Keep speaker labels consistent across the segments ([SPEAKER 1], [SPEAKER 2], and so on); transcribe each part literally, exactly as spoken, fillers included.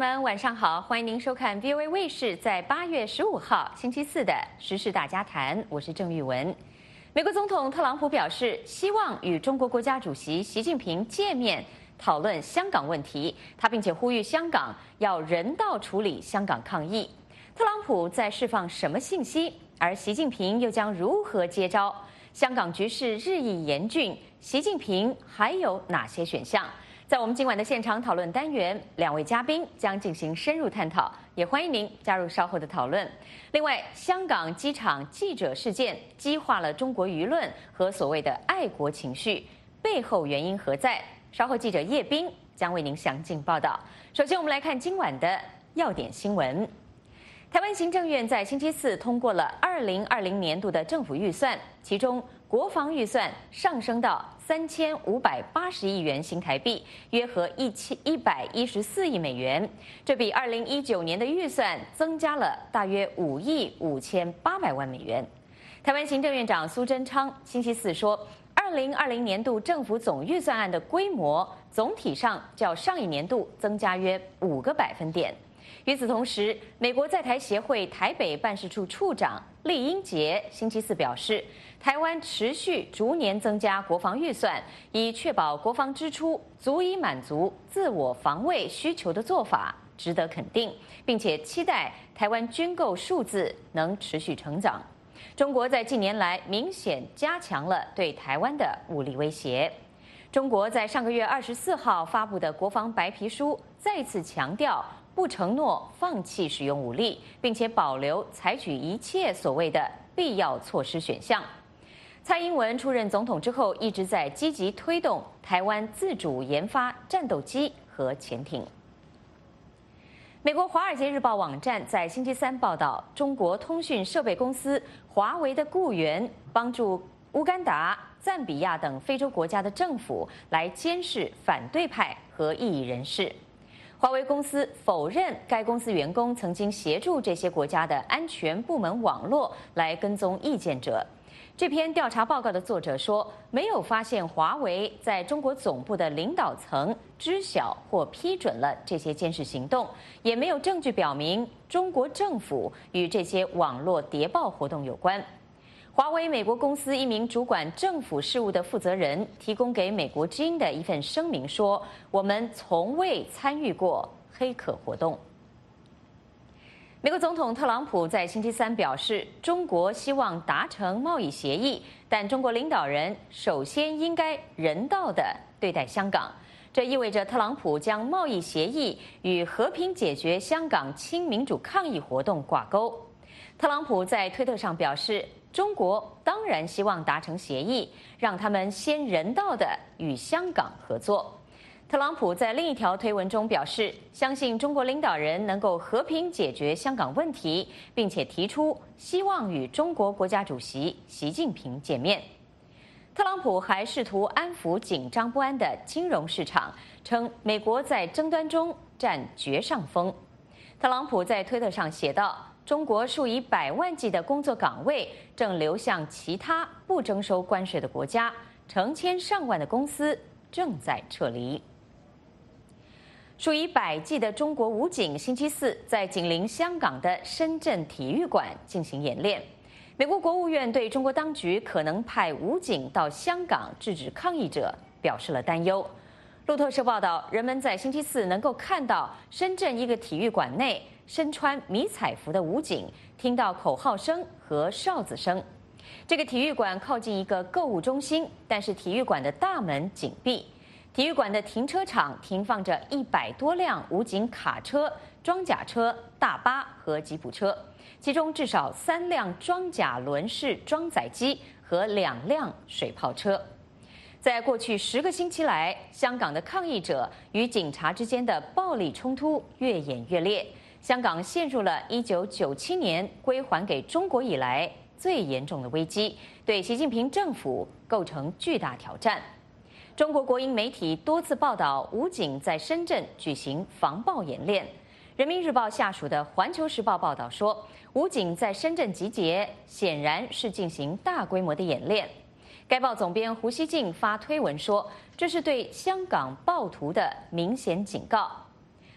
[SPEAKER 1] 们，晚上好！欢迎您收看 V O A 卫视在八月十五号星期四的时事大家谈，我是郑玉文。美国总统特朗普表示，希望与中国国家主席习近平见面，讨论香港问题。他并且呼吁香港要人道处理香港抗议。特朗普在释放什么信息？而习近平又将如何接招？香港局势日益严峻，习近平还有哪些选项？在我们今晚的现场讨论单元，两位嘉宾将进行深入探讨，也欢迎您加入稍后的讨论。另外，香港机场记者事件激化了中国舆论和所谓的爱国情绪，背后原因何在？稍后记者叶斌将为您详尽报道。首先，我们来看今晚的要点新闻。台湾行政院在星期四通过了二零二零年度的政府预算，其中国防预算上升到三千五百八十亿元新台币，约合一千一百一十四亿美元，这比二零一九年的预算增加了大约五亿五千八百万美元。台湾行政院长苏贞昌星期四说，二零二零年度政府总预算案的规模总体上较上一年度增加约五个百分点。与此同时，美国在台协会台北办事处处长厉英杰星期四表示，台湾持续逐年增加国防预算，以确保国防支出足以满足自我防卫需求的做法值得肯定，并且期待台湾军购数字能持续成长。中国在近年来明显加强了对台湾的武力威胁。中国在上个月二十四号发布的国防白皮书再次强调，不承诺放弃使用武力，并且保留采取一切所谓的必要措施选项。蔡英文出任总统之后，一直在积极推动台湾自主研发战斗机和潜艇。美国《华尔街日报》网站在星期三报道，中国通讯设备公司华为的雇员帮助乌干达、赞比亚等非洲国家的政府来监视反对派和异议人士。华为公司否认该公司员工曾经协助这些国家的安全部门网络来跟踪意见者。这篇调查报告的作者说，没有发现华为在中国总部的领导层知晓或批准了这些监视行动，也没有证据表明中国政府与这些网络谍报活动有关。华为美国公司一名主管政府事务的负责人提供给美国之音的一份声明说，我们从未参与过黑客活动。美国总统特朗普在星期三表示，中国希望达成贸易协议，但中国领导人首先应该人道地对待香港。这意味着特朗普将贸易协议与和平解决香港亲民主抗议活动挂钩。特朗普在推特上表示，中国当然希望达成协议，让他们先人道地与香港合作。特朗普在另一条推文中表示，相信中国领导人能够和平解决香港问题，并且提出希望与中国国家主席习近平见面。特朗普还试图安抚紧张不安的金融市场，称美国在争端中占绝上风。特朗普在推特上写道，中国数以百万计的工作岗位正流向其他不征收关税的国家，成千上万的公司正在撤离。数以百计的中国武警星期四在紧邻香港的深圳体育馆进行演练。美国国务院对中国当局可能派武警到香港制止抗议者表示了担忧。路透社报道，人们在星期四能够看到深圳一个体育馆内身穿迷彩服的武警，听到口号声和哨子声。这个体育馆靠近一个购物中心，但是体育馆的大门紧闭。体育馆的停车场停放着一百多辆武警卡车、装甲车、大巴和吉普车，其中至少三辆装甲轮式装载机和两辆水炮车。在过去十个星期来，香港的抗议者与警察之间的暴力冲突越演越烈。香港陷入了一九九七年归还给中国以来最严重的危机，对习近平政府构成巨大挑战。中国国营媒体多次报道武警在深圳举行防暴演练。人民日报下属的环球时报报道说，武警在深圳集结，显然是进行大规模的演练。该报总编胡锡进发推文说，这是对香港暴徒的明显警告。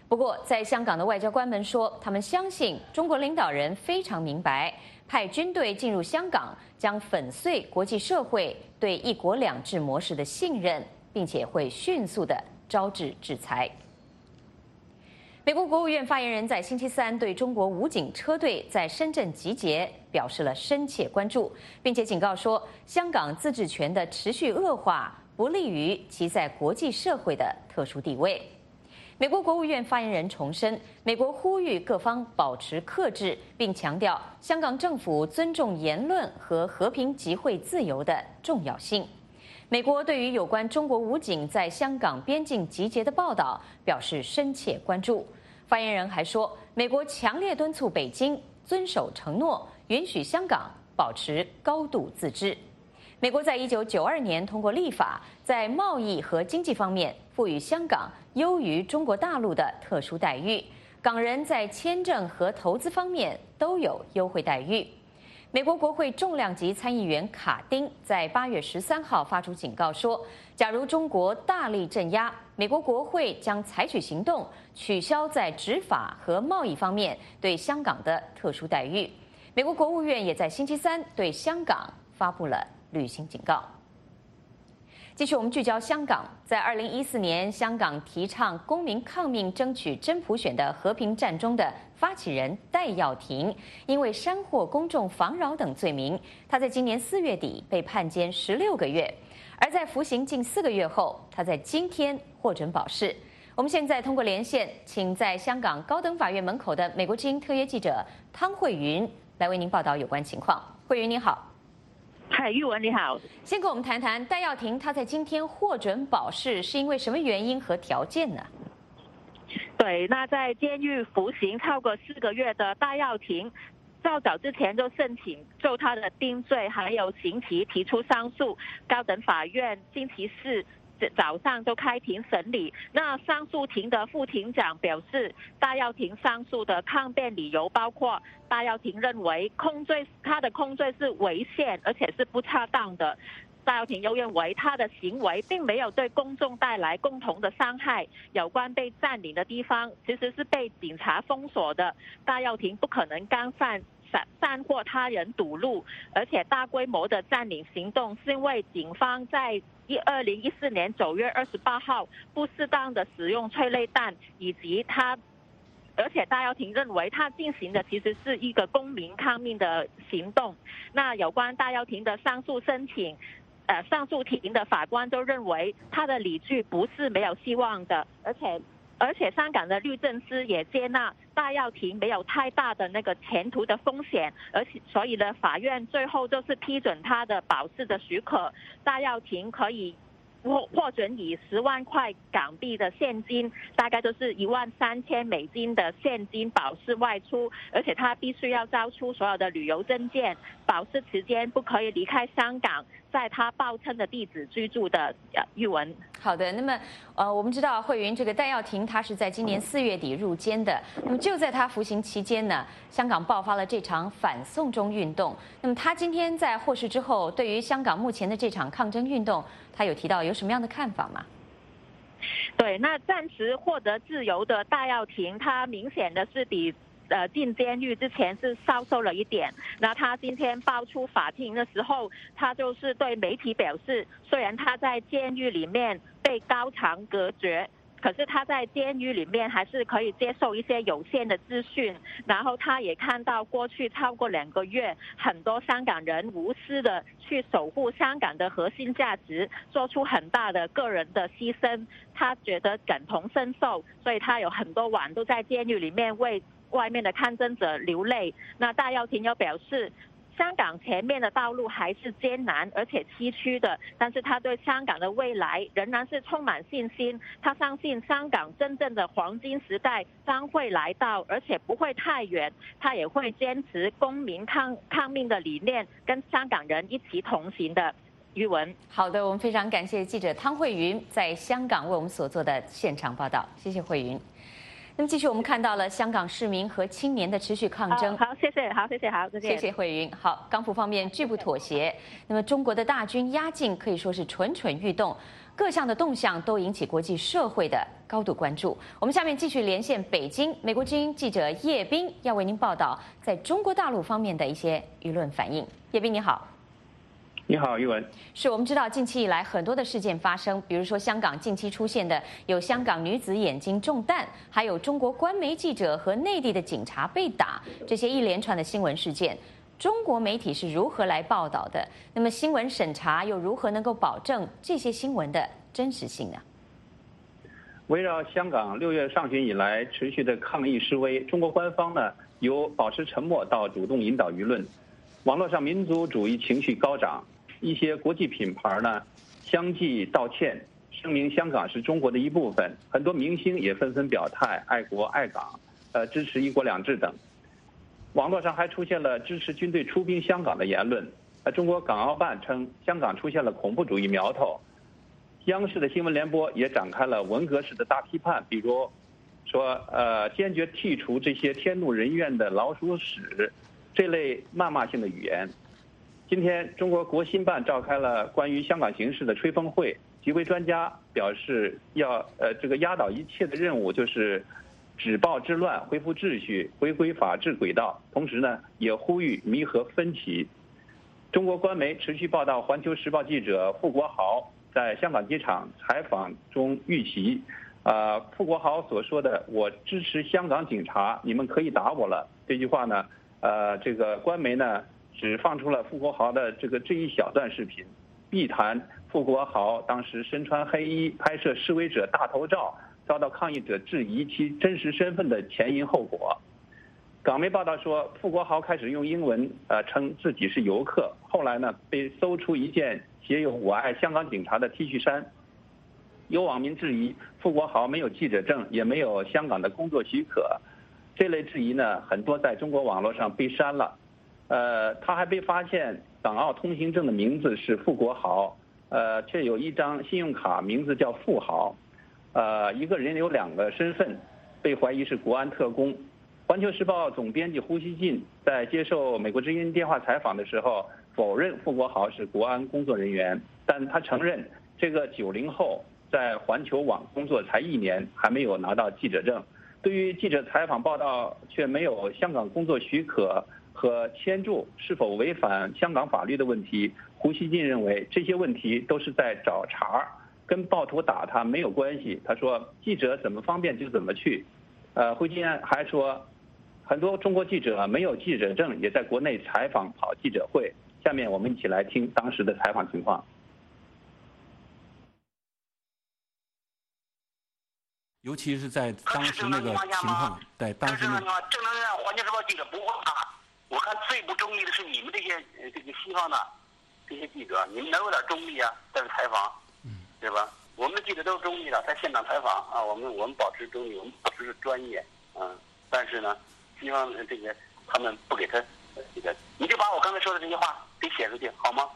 [SPEAKER 1] 不过，在香港的外交官们说，他们相信中国领导人非常明白，派军队进入香港将粉碎国际社会对一国两制模式的信任，并且会迅速的招致制裁。美国国务院发言人在星期三对中国武警车队在深圳集结表示了深切关注，并且警告说，香港自治权的持续恶化不利于其在国际社会的特殊地位。美国国务院发言人重申，美国呼吁各方保持克制，并强调香港政府尊重言论和和平集会自由的重要性。美国对于有关中国武警在香港边境集结的报道表示深切关注。发言人还说，美国强烈敦促北京遵守承诺，允许香港保持高度自治。美国在一九九二年通过立法，在贸易和经济方面赋予香港优于中国大陆的特殊待遇，港人在签证和投资方面都有优惠待遇。美国国会重量级参议员卡丁在八月十三号发出警告说，假如中国大力镇压，美国国会将采取行动，取消在执法和贸易方面对香港的特殊待遇。美国国务院也在星期三对香港发布了旅行警告。继续，我们聚焦香港。在二零一四年，香港提倡公民抗命、争取真普选的和平战中的发起人戴耀廷，因为煽惑公众妨扰等罪名，他在今年四月底被判监十六个月。而在服刑近四个月后，他在今天获准保释。我们现在通过连线，请在香港高等法院门口的美国之音特约记者汤慧云来为您报道有关情况。慧云，你好。
[SPEAKER 2] 嗨，玉文你好。
[SPEAKER 1] 先跟我们谈谈戴耀廷他在今天获准保释是因为什么原因和条件呢？
[SPEAKER 2] 对，那在监狱服刑超过四个月的戴耀廷，较早之前就申请就他的定罪还有刑期提出上诉，高等法院星期四早上就开庭审理。那上诉庭的副庭长表示，戴耀廷上诉的抗辩理由包括戴耀廷认为控罪他的控罪是违宪而且是不恰当的。戴耀廷又认为他的行为并没有对公众带来共同的伤害，有关被占领的地方其实是被警察封锁的，戴耀廷不可能干犯煽惑他人堵路，而且大规模的占领行动是因为警方在二零一四年九月二十八号不适当的使用催泪弹，以及他，而且戴耀廷认为他进行的其实是一个公民抗命的行动。那有关戴耀廷的上诉申请，呃，上诉庭的法官就认为他的理据不是没有希望的，而且。而且香港的律政司也接纳戴耀廷没有太大的那个前途的风险，而且所以呢，法院最后就是批准他的保释的许可，戴耀廷可以获获准以十万块港币的现金，大概就是一万三千美金的现金保释外出，而且他必须要交出所有的旅游证件，保释期间不可以离开香港，在他报称的地址居住的呃玉文。
[SPEAKER 1] 好的，那么呃，我们知道慧云这个戴耀廷他是在今年四月底入监的，那么就在他服刑期间呢，香港爆发了这场反送中运动。那么他今天在获释之后，对于香港目前的这场抗争运动，他有提到有什么样的看法吗？
[SPEAKER 2] 对，那暂时获得自由的戴耀廷，他明显的是比呃进监狱之前是消瘦了一点。那他今天报出法庭的时候，他就是对媒体表示，虽然他在监狱里面被高墙隔绝，可是他在监狱里面还是可以接受一些有限的资讯，然后他也看到过去超过两个月，很多香港人无私的去守护香港的核心价值，做出很大的个人的牺牲，他觉得感同身受，所以他有很多晚都在监狱里面为外面的抗争者流泪。那戴耀廷又表示，香港前面的道路还是艰难而且崎岖的，但是他对香港的未来仍然是充满信心。他相信香港真正的黄金时代将会来到，而且不会太远。他也会坚持公民抗抗命的理念，跟香港人一起同行的。余文，
[SPEAKER 1] 好的，我们非常感谢记者汤慧云在香港为我们所做的现场报道，谢谢慧云。 那么继续，我们看到了香港市民和青年的持续抗争。
[SPEAKER 2] 好，谢谢，好，谢谢，好，再见。
[SPEAKER 1] 谢谢慧云。好，港府方面拒不妥协。那么中国的大军压境可以说是蠢蠢欲动，各项的动向都引起国际社会的高度关注。我们下面继续连线北京，美国之音记者叶斌要为您报道在中国大陆方面的一些舆论反应。叶斌你好。
[SPEAKER 3] 你好，玉文。
[SPEAKER 1] 是我们知道近期以来很多的事件发生，比如说香港近期出现的有香港女子眼睛中弹，还有中国官媒记者和内地的警察被打，这些一连串的新闻事件，中国媒体是如何来报道的？那么新闻审查又如何能够保证这些新闻的真实性呢？
[SPEAKER 3] 围绕香港六月上旬以来持续的抗议示威，中国官方呢由保持沉默到主动引导舆论，网络上民族主义情绪高涨。一些国际品牌呢相继道歉，声明香港是中国的一部分。很多明星也纷纷表态爱国爱港，呃，支持一国两制等。网络上还出现了支持军队出兵香港的言论。呃，中国港澳办称香港出现了恐怖主义苗头。央视的新闻联播也展开了文革式的大批判，比如说呃坚决剔除这些天怒人怨的老鼠屎这类谩骂性的语言。今天，中国国新办召开了关于香港形势的吹风会，几位专家表示要呃这个压倒一切的任务就是止暴制乱，恢复秩序，回归法治轨道。同时呢，也呼吁弥合分歧。中国官媒持续报道，《环球时报》记者傅国豪在香港机场采访中遇袭，啊，傅国豪所说的“我支持香港警察，你们可以打我了”这句话呢，呃，这个官媒呢。只放出了傅国豪的这个这一小段视频，避谈傅国豪当时身穿黑衣拍摄示威者大头照，遭到抗议者质疑其真实身份的前因后果。港媒报道说，傅国豪开始用英文呃称自己是游客，后来呢被搜出一件写有“我爱香港警察”的 T 恤衫。有网民质疑傅国豪没有记者证，也没有香港的工作许可，这类质疑呢很多在中国网络上被删了。呃，他还被发现港澳通行证的名字是傅国豪，呃，却有一张信用卡名字叫富豪，呃，一个人有两个身份，被怀疑是国安特工。环球时报总编辑胡锡进在接受美国之音电话采访的时候，否认傅国豪是国安工作人员，但他承认这个九零后在环球网工作才一年，还没有拿到记者证。对于记者采访报道却没有香港工作许可和签注是否违反香港法律的问题，胡锡进认为这些问题都是在找茬，跟暴徒打他没有关系。他说记者怎么方便就怎么去。呃，胡锡进还说，很多中国记者没有记者证，也在国内采访跑记者会。下面我们一起来听当时的采访情况。
[SPEAKER 4] 尤其是在当时那个情况，对当时那个
[SPEAKER 5] 正能量环球时报记者不会打。我看最不中立的是你们这些这个西方的这些记者，你们能有点中立啊？在这采访，对吧？我们的记者都是中立的，在现场采访啊，我们我们保持中立，我们保持专业，嗯。但是呢，西方这个他们不给他这个，你就把我刚才说的这些话给写出去，好吗？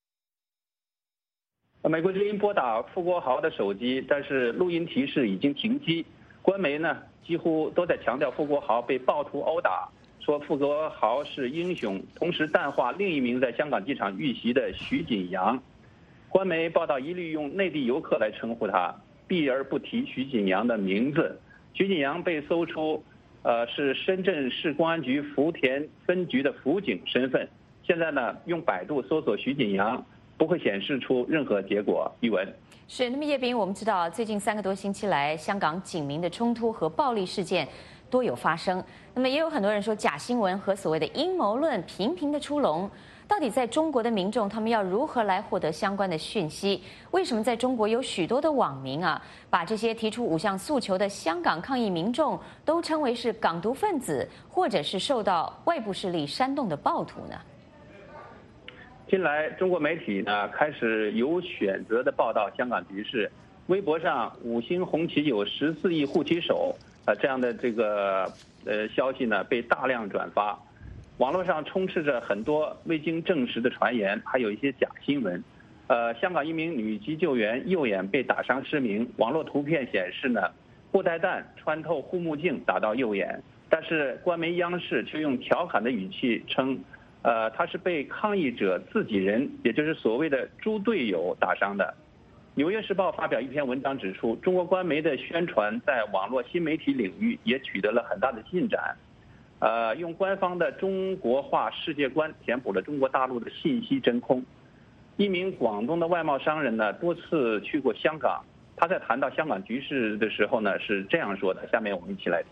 [SPEAKER 3] 美国之音拨打傅国豪的手机，但是录音提示已经停机。官媒呢几乎都在强调傅国豪被暴徒殴打。说傅国豪是英雄，同时淡化另一名在香港机场遇袭的徐锦阳。官媒报道一律用内地游客来称呼他，避而不提徐锦阳的名字。徐锦阳被搜出，呃，是深圳市公安局福田分局的辅警身份。现在呢，用百度搜索徐锦阳，不会显示出任何结果。一文
[SPEAKER 1] 是，那么叶斌，我们知道最近三个多星期来，香港警民的冲突和暴力事件多有发生。那么也有很多人说，假新闻和所谓的阴谋论频频的出笼。到底在中国的民众，他们要如何来获得相关的讯息？为什么在中国有许多的网民啊，把这些提出五项诉求的香港抗议民众都称为是港独分子，或者是受到外部势力煽动的暴徒呢？
[SPEAKER 3] 近来，中国媒体呢开始有选择地报道香港局势。微博上“五星红旗有十四亿护旗手”啊这样的这个呃消息呢被大量转发。网络上充斥着很多未经证实的传言，还有一些假新闻。呃，香港一名女急救员右眼被打伤失明，网络图片显示呢， 布袋弹穿透护目镜打到右眼，但是官媒央视却用调侃的语气称，呃，他是被抗议者自己人，也就是所谓的猪队友打伤的。纽约时报发表一篇文章指出，中国官媒的宣传在网络新媒体领域也取得了很大的进展。呃，用官方的中国化世界观填补了中国大陆的信息真空。一名广东的外贸商人呢，多次去过香港。他在谈到香港局势的时候呢，是这样说的。下面我们一起来听。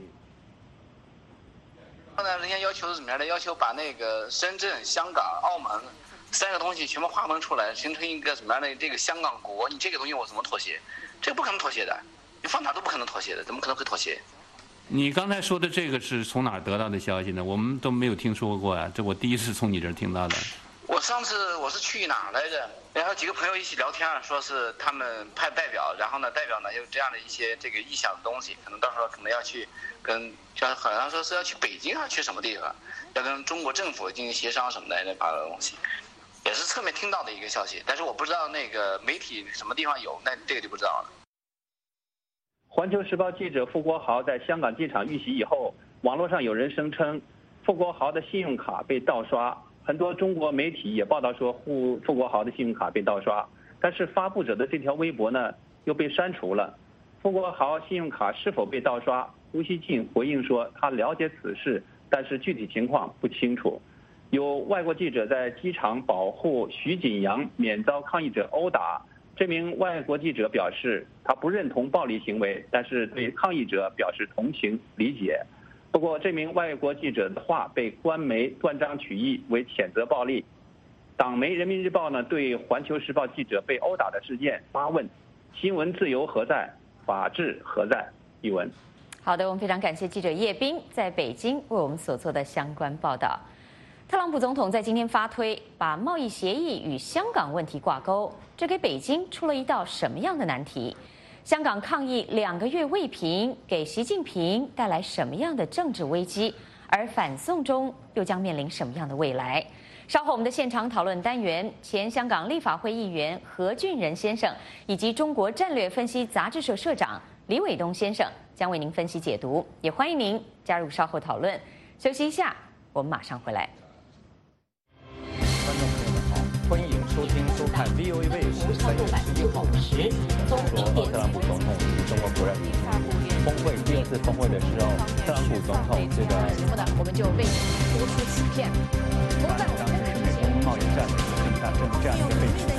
[SPEAKER 6] 后来人家要求是怎么样的？要求把那个深圳、香港、澳门三个东西全部划分出来，形成一个什么样的这个香港国？你这个东西我怎么妥协？这个不可能妥协的，你放哪都不可能妥协的，怎么可能会妥协？
[SPEAKER 4] 你刚才说的这个是从哪儿得到的消息呢？我们都没有听说过啊，这我第一次从你这儿听到的。
[SPEAKER 6] 我上次我是去哪儿来着？然后几个朋友一起聊天，说是他们派代表，然后呢，代表呢有这样的一些这个意向的东西，可能到时候可能要去跟，就好像说是要去北京啊，去什么地方，要跟中国政府进行协商什么的那把的东西，也是侧面听到的一个消息，但是我不知道那个媒体什么地方有，那这个就不知道了。
[SPEAKER 3] 环球时报记者傅国豪在香港机场遇袭以后，网络上有人声称傅国豪的信用卡被盗刷，很多中国媒体也报道说傅傅国豪的信用卡被盗刷，但是发布者的这条微博呢又被删除了。傅国豪信用卡是否被盗刷，胡锡进回应说他了解此事，但是具体情况不清楚。有外国记者在机场保护徐锦阳免遭抗议者殴打。这名外国记者表示，他不认同暴力行为，但是对抗议者表示同情理解。不过，这名外国记者的话被官媒断章取义为谴责暴力。党媒《人民日报》呢对《环球时报》记者被殴打的事件发问：新闻自由何在？法治何在？一文。
[SPEAKER 1] 好的，我们非常感谢记者叶斌在北京为我们所做的相关报道。特朗普总统在今天发推，把贸易协议与香港问题挂钩，这给北京出了一道什么样的难题？香港抗议两个月未平，给习近平带来什么样的政治危机？而反送中又将面临什么样的未来？稍后我们的现场讨论单元，前香港立法会议员何俊仁先生以及中国战略分析杂志社社长李伟东先生将为您分析解读，也欢迎您加入稍后讨论。休息一下，我们马上回来。
[SPEAKER 7] 观众朋友们好，欢迎收听收看 V O A 卫视三月十一号时，中国和特朗普总统与中国国家主席峰会第二次峰会的时候，特朗普总统这个
[SPEAKER 8] 我们就为您播出此片。
[SPEAKER 7] 当时是美国贸易战的一个重大政治战的背景下。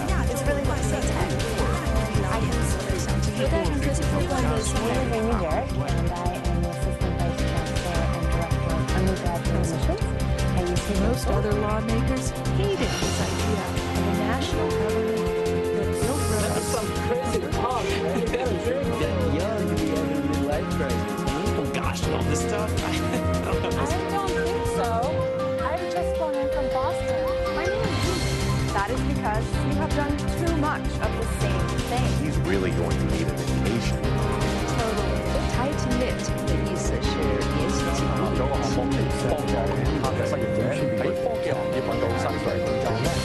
[SPEAKER 8] Most other lawmakers hated this idea of a national government that built roads.
[SPEAKER 9] That's some crazy talk, man. You gotta drink that young to be able to life crisis. Oh gosh, all this stuff. I don't know.
[SPEAKER 10] I don't think so. I've just flown in from Boston. My name is Pete. That is because you have done too much of the same thing.
[SPEAKER 11] He's really going to need an invasion.
[SPEAKER 8] Totally. Tight-knit 的意思是联系紧密。
[SPEAKER 7] 中國航空幫助其他嘅失業者喺科技行業揾到薪水工作咧。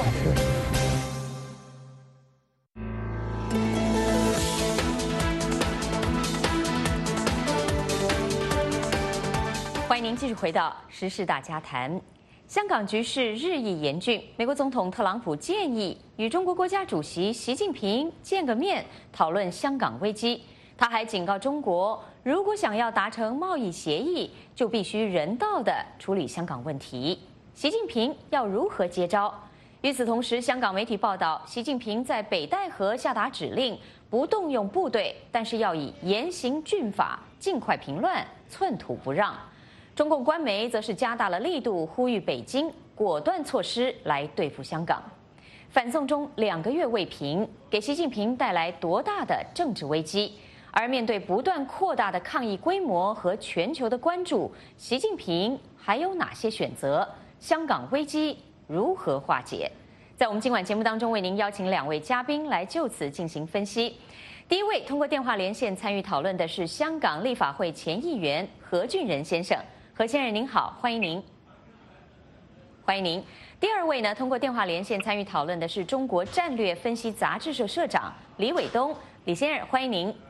[SPEAKER 1] 欢迎您继续回到时事大家谈。香港局势日益严峻，美国总统特朗普建议与中国国家主席习近平见个面，讨论香港危机。他还警告中国，如果想要达成贸易协议，就必须人道地处理香港问题。习近平要如何接招？与此同时，香港媒体报道，习近平在北戴河下达指令，不动用部队，但是要以严刑峻法，尽快平乱，寸土不让。中共官媒则是加大了力度，呼吁北京果断措施来对付香港。反送中两个月未平，给习近平带来多大的政治危机？而面对不断扩大的抗议规模和全球的关注，习近平还有哪些选择？香港危机如何化解？在我们今晚节目当中，为您邀请两位嘉宾来就此进行分析。第一位通过电话连线参与讨论的是香港立法会前议员何俊仁先生。何先生您好，欢迎您。欢迎您。第二位呢，通过电话连线参与讨论的是中国战略分析杂志社社长李伟东。李先生，欢迎您。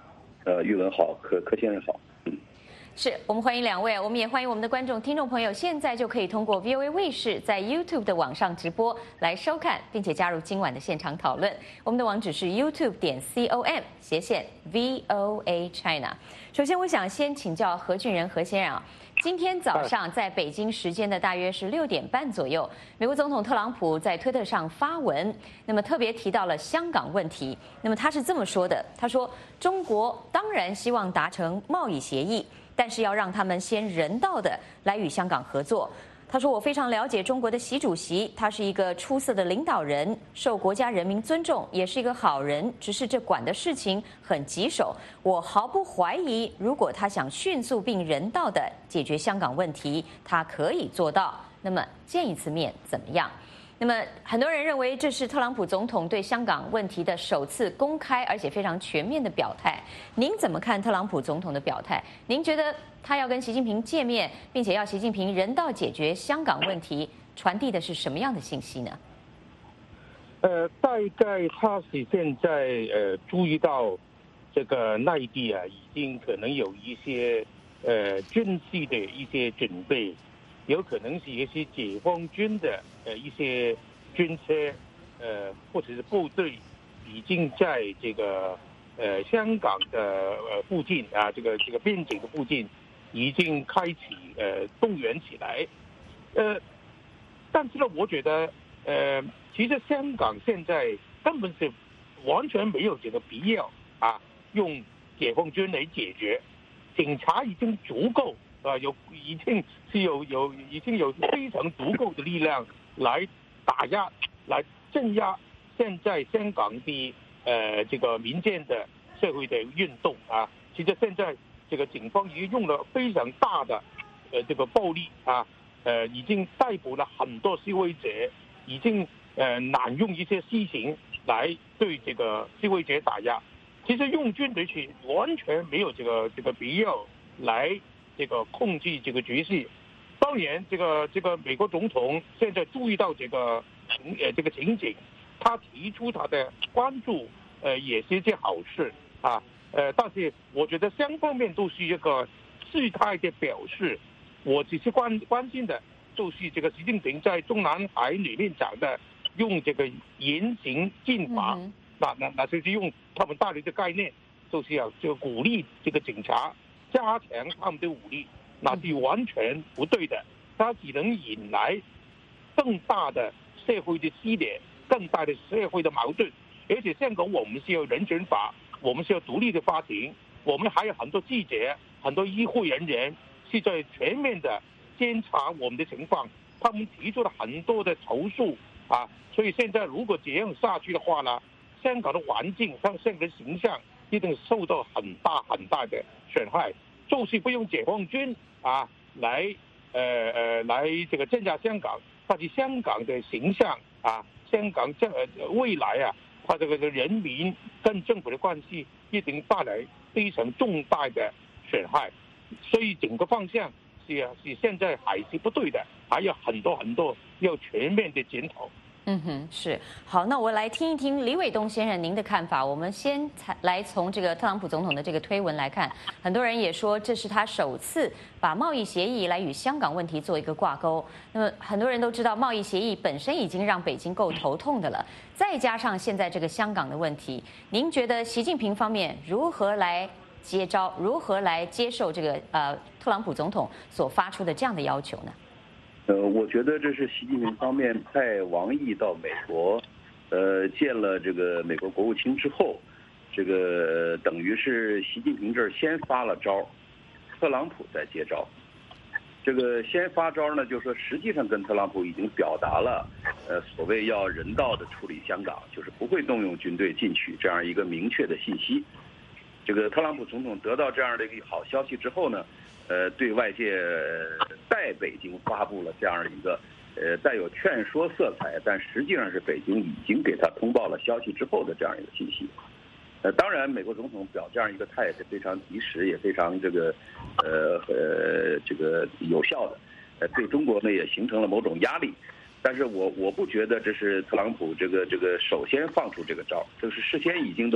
[SPEAKER 12] 呃，玉文好，柯柯先生好。嗯。
[SPEAKER 1] 是我们欢迎两位，我们也欢迎我们的观众、听众朋友，现在就可以通过 V O A 卫视在 YouTube 的网上直播来收看，并且加入今晚的现场讨论。我们的网址是 YouTube 点 com 斜线 V O A China。首先，我想先请教何俊仁何先生啊，今天早上在北京时间的大约是六点半左右，美国总统特朗普在推特上发文，那么特别提到了香港问题。那么他是这么说的，他说：“中国当然希望达成贸易协议。”但是要让他们先人道的来与香港合作。他说：“我非常了解中国的习主席，他是一个出色的领导人，受国家人民尊重，也是一个好人。只是这管的事情很棘手，我毫不怀疑，如果他想迅速并人道的解决香港问题，他可以做到。那么见一次面怎么样？”那么很多人认为这是特朗普总统对香港问题的首次公开而且非常全面的表态。您怎么看特朗普总统的表态？您觉得他要跟习近平见面，并且要习近平人道解决香港问题，传递的是什么样的信息呢？
[SPEAKER 13] 呃，大概他是现在呃注意到这个内地啊，已经可能有一些呃军事的一些准备。有可能是一些解放军的呃一些军车，呃或者是部队，已经在这个呃香港的呃附近啊，这个这个边境的附近，已经开启呃动员起来，呃，但是呢，我觉得呃，其实香港现在根本是完全没有这个必要啊，用解放军来解决，警察已经足够。啊，有已经是有有已经有非常足够的力量来打压、来镇压现在香港的呃这个民间的社会的运动啊。其实现在这个警方已经用了非常大的呃这个暴力啊，呃已经逮捕了很多示威者，已经呃滥用一些私刑来对这个示威者打压。其实用军队去完全没有这个这个必要来。这个控制这个局势，当然，这个这个美国总统现在注意到这个情呃这个情景，他提出他的关注，呃，也是一件好事啊，呃，但是我觉得双方面都是一个事态的表示。我只是关关心的，就是这个习近平在中南海里面讲的，用这个严刑峻法，嗯、那那那就是用他们大陆的概念，就是要就鼓励这个警察。加强他们的武力，那是完全不对的。它只能引来更大的社会的撕裂，更大的社会的矛盾。而且香港我们是有人权法，我们是有独立的法庭，我们还有很多记者、很多医护人员是在全面的监察我们的情况。他们提出了很多的投诉啊，所以现在如果这样下去的话呢，香港的环境、香港的形象一定受到很大很大的损害。就是不用解放军啊来呃呃来这个镇压香港，但是香港的形象啊，香港这呃未来啊，它这个人民跟政府的关系一定带来非常重大的损害，所以整个方向是啊是现在还是不对的，还有很多很多要全面的检讨。
[SPEAKER 1] 嗯哼，是好，那我来听一听李伟东先生您的看法。我们先来从这个特朗普总统的这个推文来看，很多人也说这是他首次把贸易协议来与香港问题做一个挂钩。那么很多人都知道，贸易协议本身已经让北京够头痛的了，再加上现在这个香港的问题，您觉得习近平方面如何来接招，如何来接受这个呃特朗普总统所发出的这样的要求呢？
[SPEAKER 12] 呃，我觉得这是习近平方面派王毅到美国，呃，见了这个美国国务卿之后，这个等于是习近平这儿先发了招，特朗普再接招。这个先发招呢，就是说实际上跟特朗普已经表达了，呃，所谓要人道的处理香港，就是不会动用军队进去这样一个明确的信息。这个特朗普总统得到这样的一个好消息之后呢，呃，对外界代北京发布了这样一个呃带有劝说色彩，但实际上是北京已经给他通报了消息之后的这样一个信息。呃，当然，美国总统表这样一个态是非常及时，也非常这个呃呃这个有效的，呃，对中国呢也形成了某种压力。但是我我不觉得这是特朗普这个这个首先放出这个招，就是事先已经都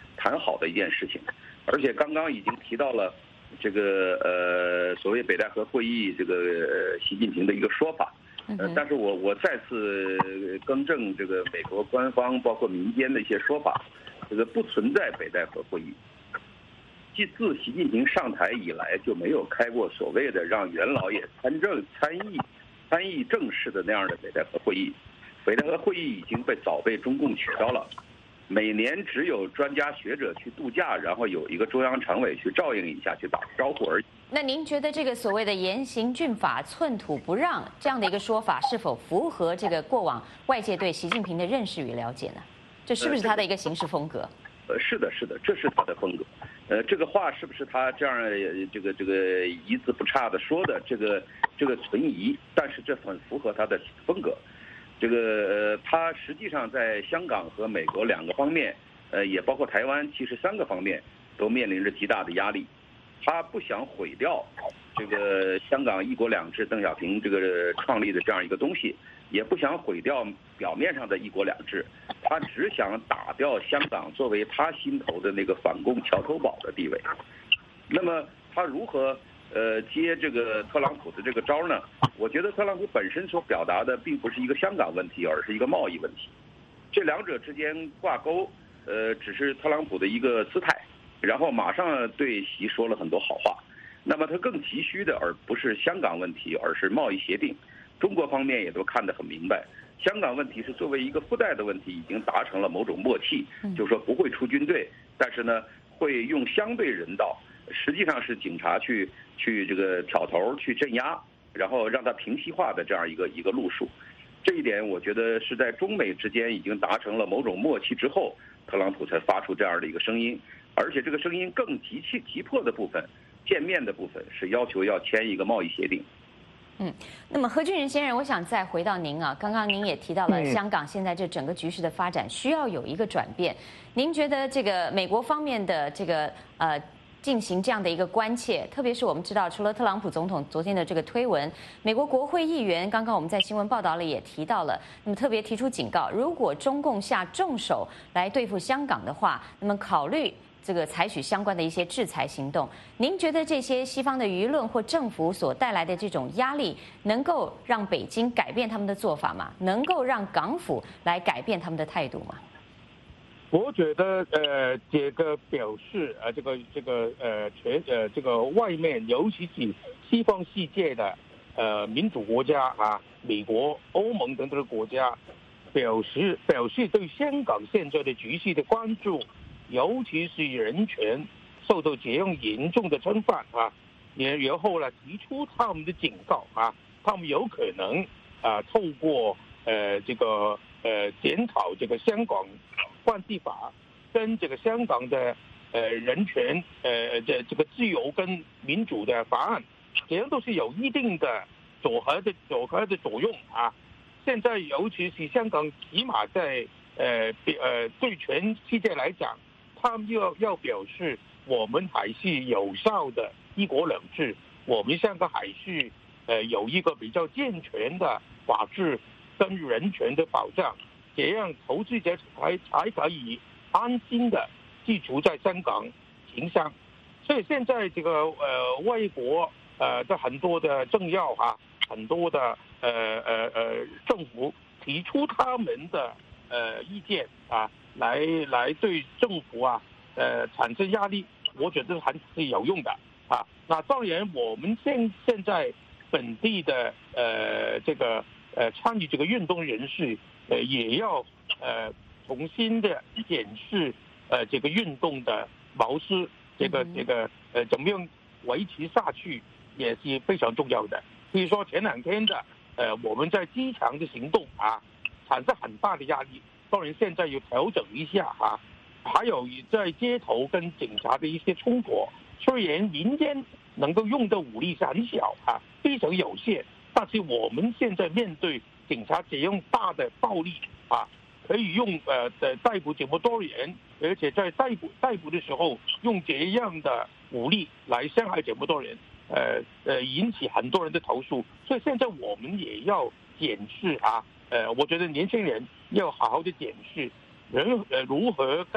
[SPEAKER 12] 谈好的一件事情。而且刚刚已经提到了这个呃所谓北戴河会议这个习近平的一个说法，呃，但是我我再次更正这个美国官方包括民间的一些说法，这个不存在北戴河会议。即自习近平上台以来就没有开过所谓的让元老爷参政参议参议正式的那样的北戴河会议。北戴河会议已经被早被中共取消了，每年只有专家学者去度假，然后有一个中央常委去照应一下，去打招呼而已。
[SPEAKER 1] 那您觉得这个所谓的严刑峻法、寸土不让这样的一个说法，是否符合这个过往外界对习近平的认识与了解呢？这是不是他的一个行事风格？
[SPEAKER 12] 呃，是的，是的，这是他的风格。呃，这个话是不是他这样这个这个一字不差的说的？这个这个存疑，但是这很符合他的风格。这个呃，他实际上在香港和美国两个方面，呃，也包括台湾，其实三个方面都面临着极大的压力。他不想毁掉这个香港一国两制，邓小平这个创立的这样一个东西，也不想毁掉表面上的一国两制，他只想打掉香港作为他心头的那个反共桥头堡的地位。那么他如何呃接这个特朗普的这个招呢？我觉得特朗普本身所表达的并不是一个香港问题，而是一个贸易问题。这两者之间挂钩，呃，只是特朗普的一个姿态，然后马上对习说了很多好话。那么他更急需的，而不是香港问题，而是贸易协定。中国方面也都看得很明白，香港问题是作为一个附带的问题，已经达成了某种默契，就是说不会出军队，但是呢，会用相对人道，实际上是警察去去这个挑头去镇压，然后让它平息化的这样一个一个路数。这一点我觉得是在中美之间已经达成了某种默契之后，特朗普才发出这样的一个声音，而且这个声音更急切急迫的部分，见面的部分是要求要签一个贸易协定。
[SPEAKER 1] 嗯，那么何俊仁先生，我想再回到您啊，刚刚您也提到了香港现在这整个局势的发展需要有一个转变，您觉得这个美国方面的这个呃进行这样的一个关切，特别是我们知道，除了特朗普总统昨天的这个推文，美国国会议员刚刚我们在新闻报道里也提到了，那么特别提出警告，如果中共下重手来对付香港的话，那么考虑这个采取相关的一些制裁行动。您觉得这些西方的舆论或政府所带来的这种压力，能够让北京改变他们的做法吗？能够让港府来改变他们的态度吗？
[SPEAKER 13] 我觉得呃，这个表示啊、呃，这个这个呃全呃这个外面，尤其是西方世界的呃民主国家啊，美国、欧盟等等的国家，表示表示对香港现在的局势的关注，尤其是人权受到这样严重的侵犯啊，也然后呢提出他们的警告啊，他们有可能啊透过呃这个呃检讨这个香港关系法跟这个香港的呃人权呃这这个自由跟民主的法案，这样都是有一定的组合的组合的作用啊。现在尤其是香港，起码在呃呃对全世界来讲，他们要要表示我们还是有效的一国两制，我们香港还是呃有一个比较健全的法治跟人权的保障，这样投资者才才可以安心的居住在香港经商。所以现在这个呃外国呃的很多的政要啊，很多的呃呃呃政府提出他们的呃意见啊，来来对政府啊呃产生压力，我觉得还是有用的啊。那当然我们现现在本地的呃这个呃参与这个运动人士呃也要呃重新的检视呃这个运动的模式，这个这个呃怎么样维持下去也是非常重要的。比如说前两天的呃我们在机场的行动啊，产生很大的压力，当然现在要调整一下啊。还有在街头跟警察的一些冲突，虽然民间能够用的武力是很小啊，非常有限，但是我们现在面对警察这样大的暴力啊，可以用呃逮捕这么多人，而且在逮捕逮捕的时候用这样的武力来伤害这么多人，呃呃引起很多人的投诉。所以现在我们也要检视啊，呃，我觉得年轻人要好好的检视人呃如何跟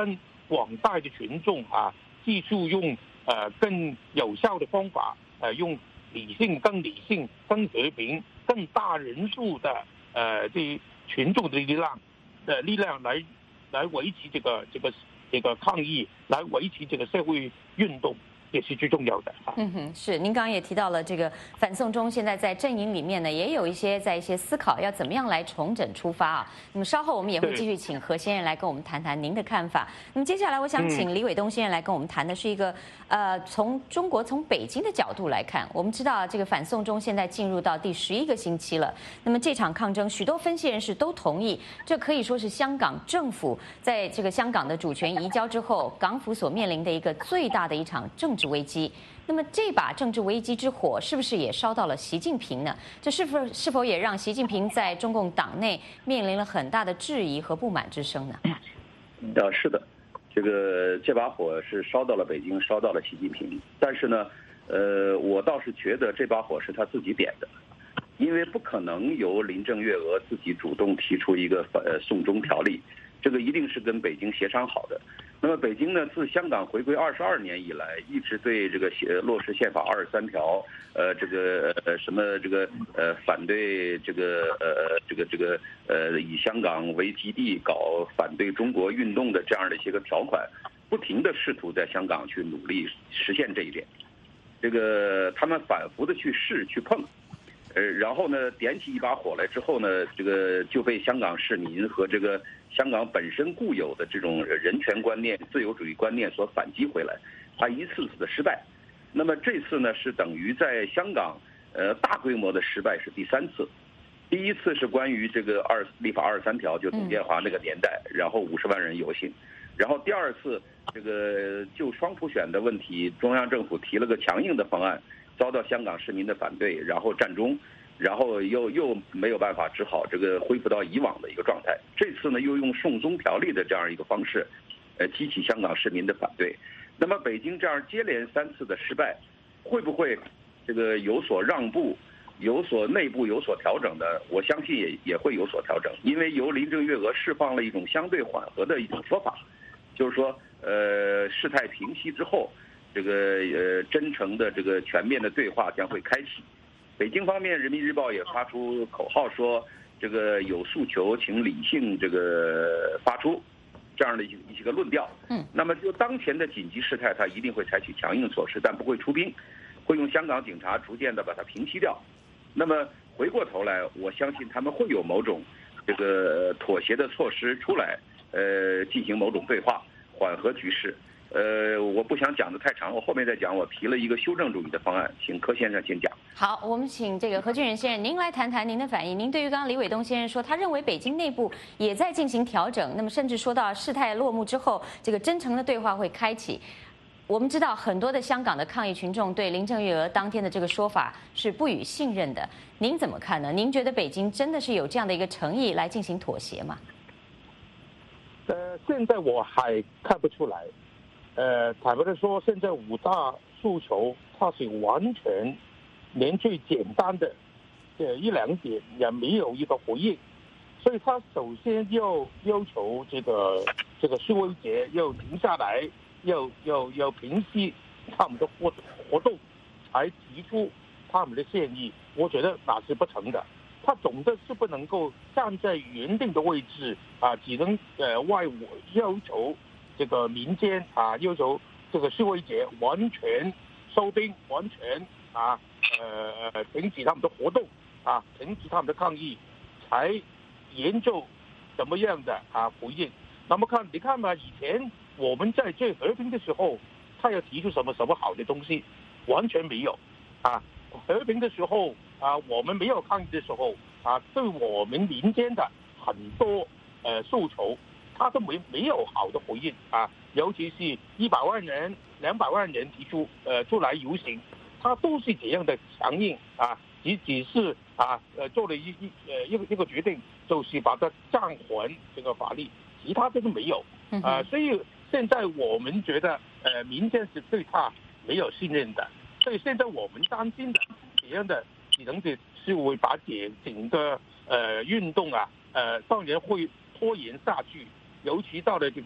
[SPEAKER 13] 广大的群众啊，继续用呃更有效的方法，呃用理性、更理性、更和平、更大人数的呃这群众的力量的力量来来维持这个这个这个抗议，来维持这个社会运动。也是最重要的。
[SPEAKER 1] 嗯哼，是。您刚刚也提到了这个反送中，现在在阵营里面呢，也有一些在一些思考，要怎么样来重整出发啊。那么稍后我们也会继续请何先生来跟我们谈谈您的看法。那么接下来我想请李伟东先生来跟我们谈的是一个，呃，从中国从北京的角度来看，我们知道这个反送中现在进入到第十一个星期了。那么这场抗争，许多分析人士都同意，这可以说是香港政府在这个香港的主权移交之后，港府所面临的一个最大的一场政治危机。那么这把政治危机之火是不是也烧到了习近平呢？这是否是否也让习近平在中共党内面临了很大的质疑和不满之声呢？
[SPEAKER 12] 啊，是的，这个这把火是烧到了北京，烧到了习近平。但是呢，呃，我倒是觉得这把火是他自己点的，因为不可能由林郑月娥自己主动提出一个呃送中条例，这个一定是跟北京协商好的。那么北京呢，自香港回归二十二年以来，一直对这个落实宪法二十三条，呃，这个呃什么这个呃反对这个呃这个这个呃以香港为基地搞反对中国运动的这样的一些个条款，不停的试图在香港去努力实现这一点。这个他们反复的去试去碰，呃，然后呢，点起一把火来之后呢，这个就被香港市民和这个香港本身固有的这种人权观念、自由主义观念所反击回来，他一次次的失败。那么这次呢，是等于在香港呃大规模的失败是第三次。第一次是关于这个二立法二十三条，就董建华那个年代，然后五十万人游行。然后第二次这个就双普选的问题，中央政府提了个强硬的方案，遭到香港市民的反对，然后战中。然后又又没有办法，只好这个恢复到以往的一个状态。这次呢，又用送中条例的这样一个方式，呃，激起香港市民的反对。那么北京这样接连三次的失败，会不会这个有所让步，有所内部有所调整的？我相信也也会有所调整，因为由林郑月娥释放了一种相对缓和的一种说法，就是说，呃，事态平息之后，这个呃真诚的这个全面的对话将会开启。北京方面，《人民日报》也发出口号说，这个有诉求请理性这个发出这样的一一些个论调。嗯，那么就当前的紧急事态，它一定会采取强硬措施，但不会出兵，会用香港警察逐渐的把它平息掉。那么回过头来，我相信他们会有某种这个妥协的措施出来，呃，进行某种对话，缓和局势。呃，我不想讲得太长，我后面再讲。我提了一个修正主义的方案，请柯先生先讲。
[SPEAKER 1] 好，我们请这个何俊仁先生，您来谈谈您的反应。您对于刚刚李伟东先生说，他认为北京内部也在进行调整，那么甚至说到事态落幕之后，这个真诚的对话会开启。我们知道很多的香港的抗议群众对林郑月娥当天的这个说法是不予信任的，您怎么看呢？您觉得北京真的是有这样的一个诚意来进行妥协吗？
[SPEAKER 13] 呃，现在我还看不出来。呃，坦白的说，现在五大诉求，它是完全连最简单的这一两点也没有一个回应，所以他首先要要求这个这个示威者要停下来，要要要平息他们的活活动，才提出他们的歉意。我觉得那是不成的，他总的是不能够站在原定的位置啊，只能呃外我要求。这个民间啊，要求这个示威者完全收兵，完全啊，呃，停止他们的活动啊，停止他们的抗议，才研究怎么样的啊回应。那么看，你看嘛，以前我们在最和平的时候，他要提出什么什么好的东西，完全没有啊。和平的时候啊，我们没有抗议的时候啊，对我们民间的很多呃诉求。他都没没有好的回应啊，尤其是一百万人、两百万人提出呃出来游行，他都是这样的强硬啊，只只是啊呃做了一一呃一个一个决定，就是把它暂缓这个法律，其他的都没有啊，所以现在我们觉得呃民间是对他没有信任的，所以现在我们担心的这样的可能的是会把这整个呃运动啊呃当然会拖延下去。尤其到了这个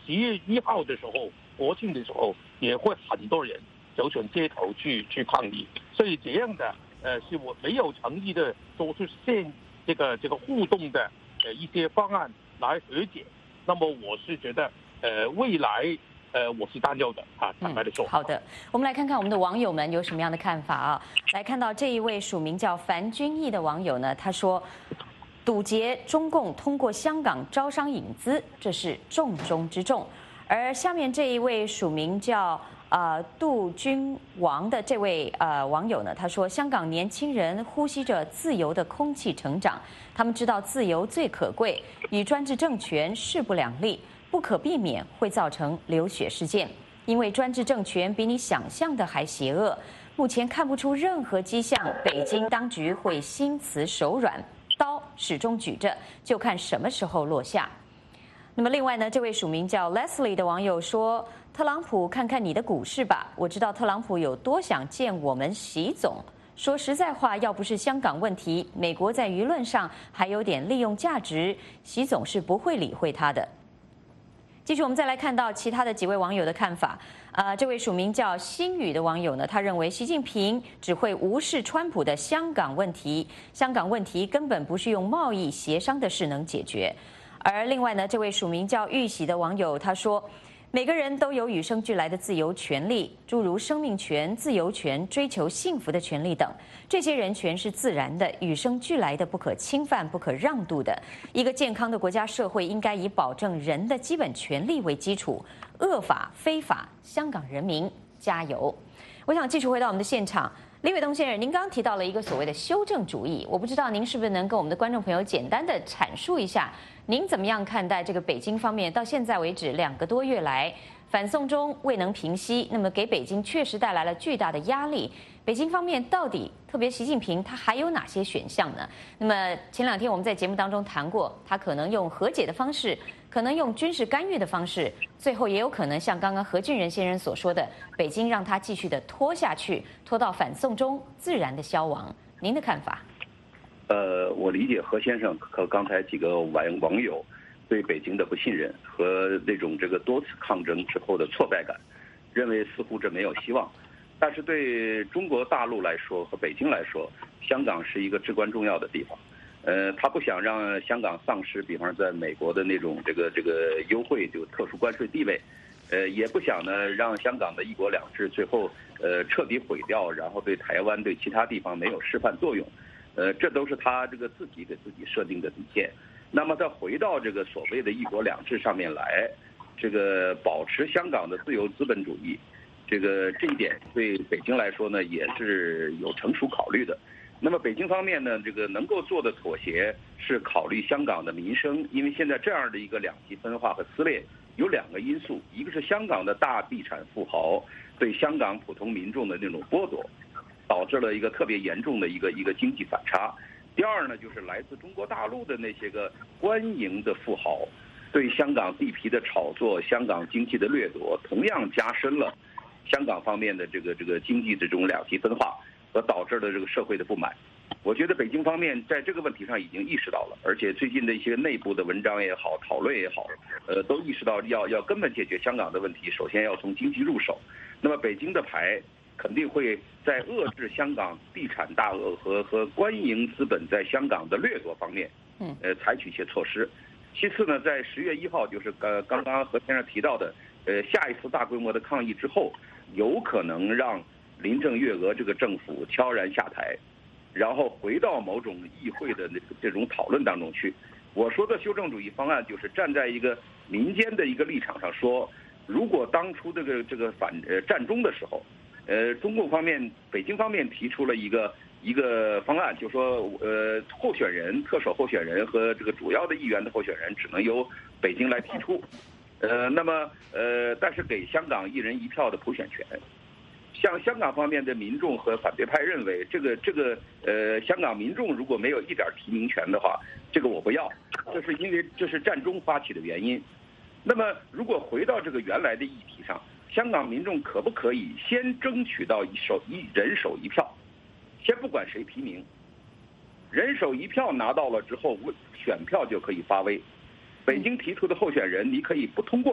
[SPEAKER 13] 十月一号的时候，国庆的时候也会很多人走上街头去去抗议，所以这样的呃是我没有诚意的做出现这个这个互动的呃一些方案来和解。那么我是觉得呃未来呃我是担忧的啊，坦白的说。
[SPEAKER 1] 嗯、好的，我们来看看我们的网友们有什么样的看法啊？来看到这一位署名叫樊君毅的网友呢，他说。堵截中共通过香港招商引资，这是重中之重。而下面这一位署名叫呃杜君王的这位呃网友呢，他说香港年轻人呼吸着自由的空气成长，他们知道自由最可贵，与专制政权势不两立，不可避免会造成流血事件，因为专制政权比你想象的还邪恶。目前看不出任何迹象，北京当局会心慈手软。刀始终举着，就看什么时候落下。那么另外呢，这位署名叫 Leslie 的网友说：“特朗普，看看你的股市吧。我知道特朗普有多想见我们习总。说实在话，要不是香港问题，美国在舆论上还有点利用价值，习总是不会理会他的。”继续，我们再来看到其他的几位网友的看法。呃，这位署名叫新宇的网友呢，他认为习近平只会无视川普的香港问题，香港问题根本不是用贸易协商的事能解决。而另外呢，这位署名叫玉喜的网友他说，每个人都有与生俱来的自由权利，诸如生命权、自由权、追求幸福的权利等，这些人权是自然的、与生俱来的、不可侵犯、不可让渡的。一个健康的国家社会应该以保证人的基本权利为基础。恶法非法，香港人民加油！我想继续回到我们的现场，李伟东先生，您刚刚提到了一个所谓的修正主义，我不知道您是不是能跟我们的观众朋友简单的阐述一下，您怎么样看待这个北京方面到现在为止两个多月来反送中未能平息，那么给北京确实带来了巨大的压力。北京方面到底，特别习近平他还有哪些选项呢？那么前两天我们在节目当中谈过，他可能用和解的方式，可能用军事干预的方式，最后也有可能像刚刚何俊仁先生所说的，北京让他继续的拖下去，拖到反送中自然的消亡。您的看法？
[SPEAKER 12] 呃，我理解何先生和刚才几个网网友对北京的不信任和那种这个多次抗争之后的挫败感，认为似乎这没有希望。但是对中国大陆来说和北京来说，香港是一个至关重要的地方。呃，他不想让香港丧失，比方在美国的那种这个这个优惠，就特殊关税地位，呃，也不想呢让香港的一国两制最后呃彻底毁掉，然后对台湾对其他地方没有示范作用。呃，这都是他这个自己给自己设定的底线。那么再回到这个所谓的一国两制上面来，这个保持香港的自由资本主义，这个这一点对北京来说呢也是有成熟考虑的。那么北京方面呢，这个能够做的妥协是考虑香港的民生，因为现在这样的一个两极分化和撕裂有两个因素，一个是香港的大地产富豪对香港普通民众的那种剥夺，导致了一个特别严重的一个一个经济反差。第二呢，就是来自中国大陆的那些个官营的富豪对香港地皮的炒作、香港经济的掠夺，同样加深了香港方面的这个这个经济的这种两极分化，和导致了这个社会的不满。我觉得北京方面在这个问题上已经意识到了，而且最近的一些内部的文章也好、讨论也好，呃，都意识到要要根本解决香港的问题，首先要从经济入手。那么北京的牌肯定会在遏制香港地产大鳄和和官营资本在香港的掠夺方面，呃，采取一些措施。其次呢，在十月一号，就是呃刚刚何先生提到的，呃，下一次大规模的抗议之后，有可能让林郑月娥这个政府悄然下台，然后回到某种议会的这种讨论当中去。我说的修正主义方案，就是站在一个民间的一个立场上说，如果当初这个这个反呃战中的时候，呃，中共方面、北京方面提出了一个一个方案，就说呃，候选人、特首候选人和这个主要的议员的候选人只能由北京来提出，呃，那么呃，但是给香港一人一票的普选权。像香港方面的民众和反对派认为，这个这个呃，香港民众如果没有一点提名权的话，这个我不要，这是因为这是战中发起的原因。那么如果回到这个原来的议题上，香港民众可不可以先争取到一手一人手一票，先不管谁提名，人手一票拿到了之后，选票就可以发威。北京提出的候选人，你可以不通过他，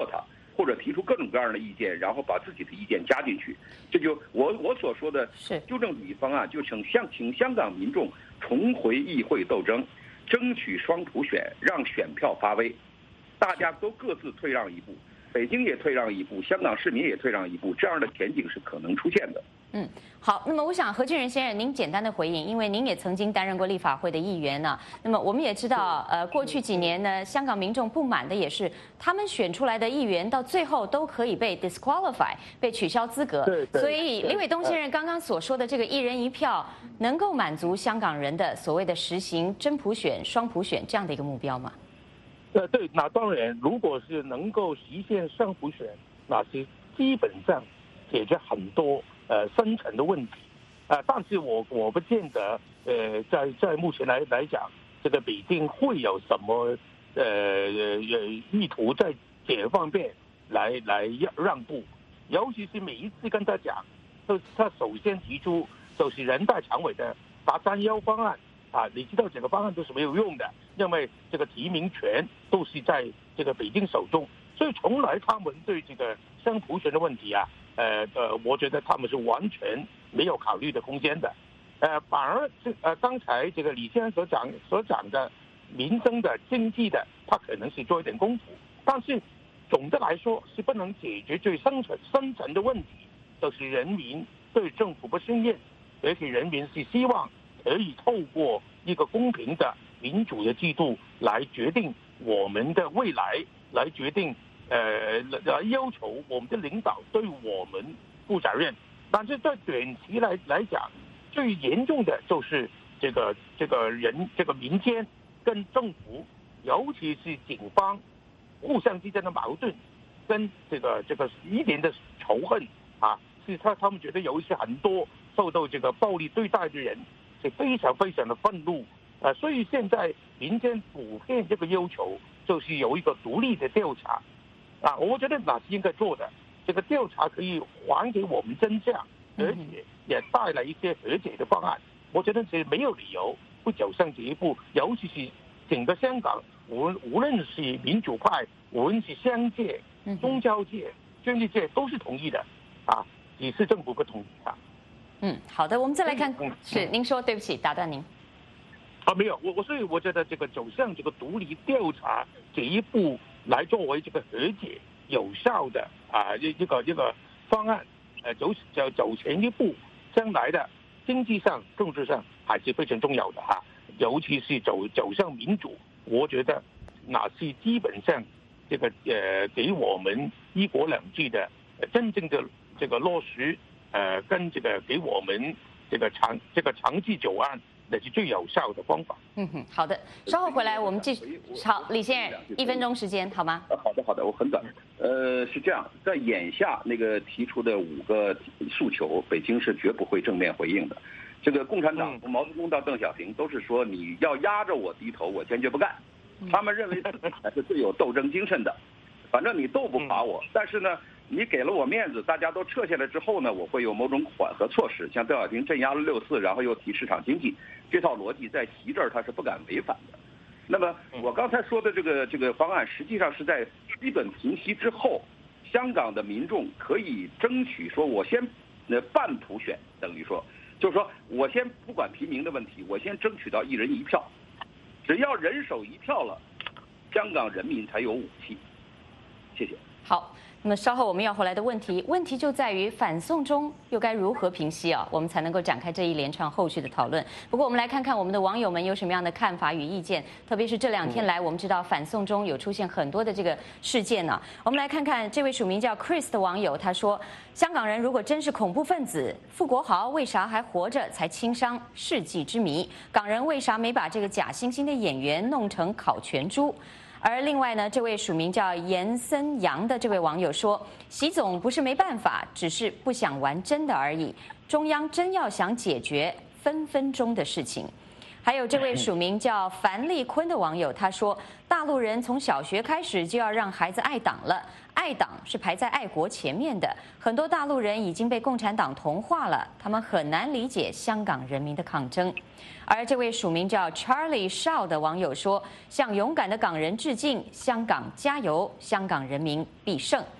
[SPEAKER 12] 或者提出各种各样的意见，然后把自己的意见加进去。这就我我所说的纠正主义方案，就请香请香港民众重回议会斗争，争取双普选，让选票发威，大家都各自退让一步，北京也退让一步，香港市民也退让一步，这样的前景是可能出现的。
[SPEAKER 1] 嗯，好，那么我想何俊仁先生，您简单的回应，因为您也曾经担任过立法会的议员呢。那么我们也知道，呃，过去几年呢，香港民众不满的也是他们选出来的议员到最后都可以被 disqualify， 被取消资格。
[SPEAKER 13] 对对。
[SPEAKER 1] 所以李伟东先生刚刚所说的这个一人一票，能够满足香港人的所谓的实行真普选、双普选这样的一个目标吗？
[SPEAKER 13] 呃，对，那当然，如果是能够实现双普选，那是基本上解决很多呃深层的问题，啊、呃，但是我我不见得，呃，在在目前来来讲，这个北京会有什么呃呃意图在这方面来来让步，尤其是每一次跟他讲，都他首先提出就是人大常委的八三幺方案。啊，你知道这个方案都是没有用的，因为这个提名权都是在这个北京手中，所以从来他们对这个双普选的问题啊，呃呃，我觉得他们是完全没有考虑的空间的，呃，反而这呃刚才这个李先生所讲所讲的民生的、经济的，他可能是做一点功夫，但是总的来说是不能解决最深层深层的问题，就是人民对政府不信任，而且人民是希望可以透过一个公平的民主的制度来决定我们的未来，来决定呃来要求我们的领导对我们负责任。但是在短期来来讲，最严重的就是这个这个人这个民间跟政府，尤其是警方互相之间的矛盾，跟这个这个一点的仇恨啊，是他他们觉得有一些很多受到这个暴力对待的人。是非常非常的愤怒，呃，所以现在民间普遍这个要求就是有一个独立的调查，啊，我觉得那是应该做的。这个调查可以还给我们真相，而且也带来一些和解的方案。我觉得是没有理由不走上这一步，尤其是整个香港，无无论是民主派，无论是商界、宗教界、政治界都是同意的，啊，只是政府不同意啊。
[SPEAKER 1] 嗯，好的，我们再来看，是您说，对不起，打断您。
[SPEAKER 13] 啊，没有，我我所以我觉得这个走向这个独立调查这一步来作为这个和解有效的啊一一个一个方案，呃，走走走前一步，将来的经济上、政治上还是非常重要的哈、啊，尤其是走走向民主，我觉得那是基本上这个呃给我们一国两制的真正的这个落实。呃，跟这个给我们这个长这个长期久安，那是最有效的方法。
[SPEAKER 1] 嗯哼，好的，稍后回来我们继续。好，李先生，一分钟时间好吗？
[SPEAKER 12] 好的，好的，我很短。呃，是这样，在眼下那个提出的五个诉求，北京是绝不会正面回应的。这个共产党从毛泽东到邓小平都是说，你要压着我低头，我坚决不干。他们认为自己才是最有斗争精神的，反正你斗不垮我，但是呢。你给了我面子，大家都撤下来之后呢，我会有某种缓和措施，像邓小平镇压了六四，然后又提市场经济，这套逻辑在习这儿他是不敢违反的。那么我刚才说的这个这个方案，实际上是在基本平息之后，香港的民众可以争取说，我先呃半普选，等于说，就是说我先不管提名的问题，我先争取到一人一票，只要人手一票了，香港人民才有武器。谢谢。
[SPEAKER 1] 好。那么稍后我们要回来的问题，问题就在于反送中又该如何平息啊？我们才能够展开这一连串后续的讨论。不过我们来看看我们的网友们有什么样的看法与意见，特别是这两天来，我们知道反送中有出现很多的这个事件呢、啊。我们来看看这位署名叫 Chris 的网友，他说：香港人如果真是恐怖分子，傅国豪为啥还活着才轻伤世纪之谜？港人为啥没把这个假惺惺的演员弄成烤全猪？而另外呢，这位署名叫严森阳的这位网友说，习总不是没办法，只是不想玩真的而已。中央真要想解决分分钟的事情。还有这位署名叫樊立坤的网友，他说，大陆人从小学开始就要让孩子爱党了，爱党是排在爱国前面的。很多大陆人已经被共产党同化了，他们很难理解香港人民的抗争。而这位署名叫 Charlie Shaw 的网友说，向勇敢的港人致敬，香港加油，香港人民必胜。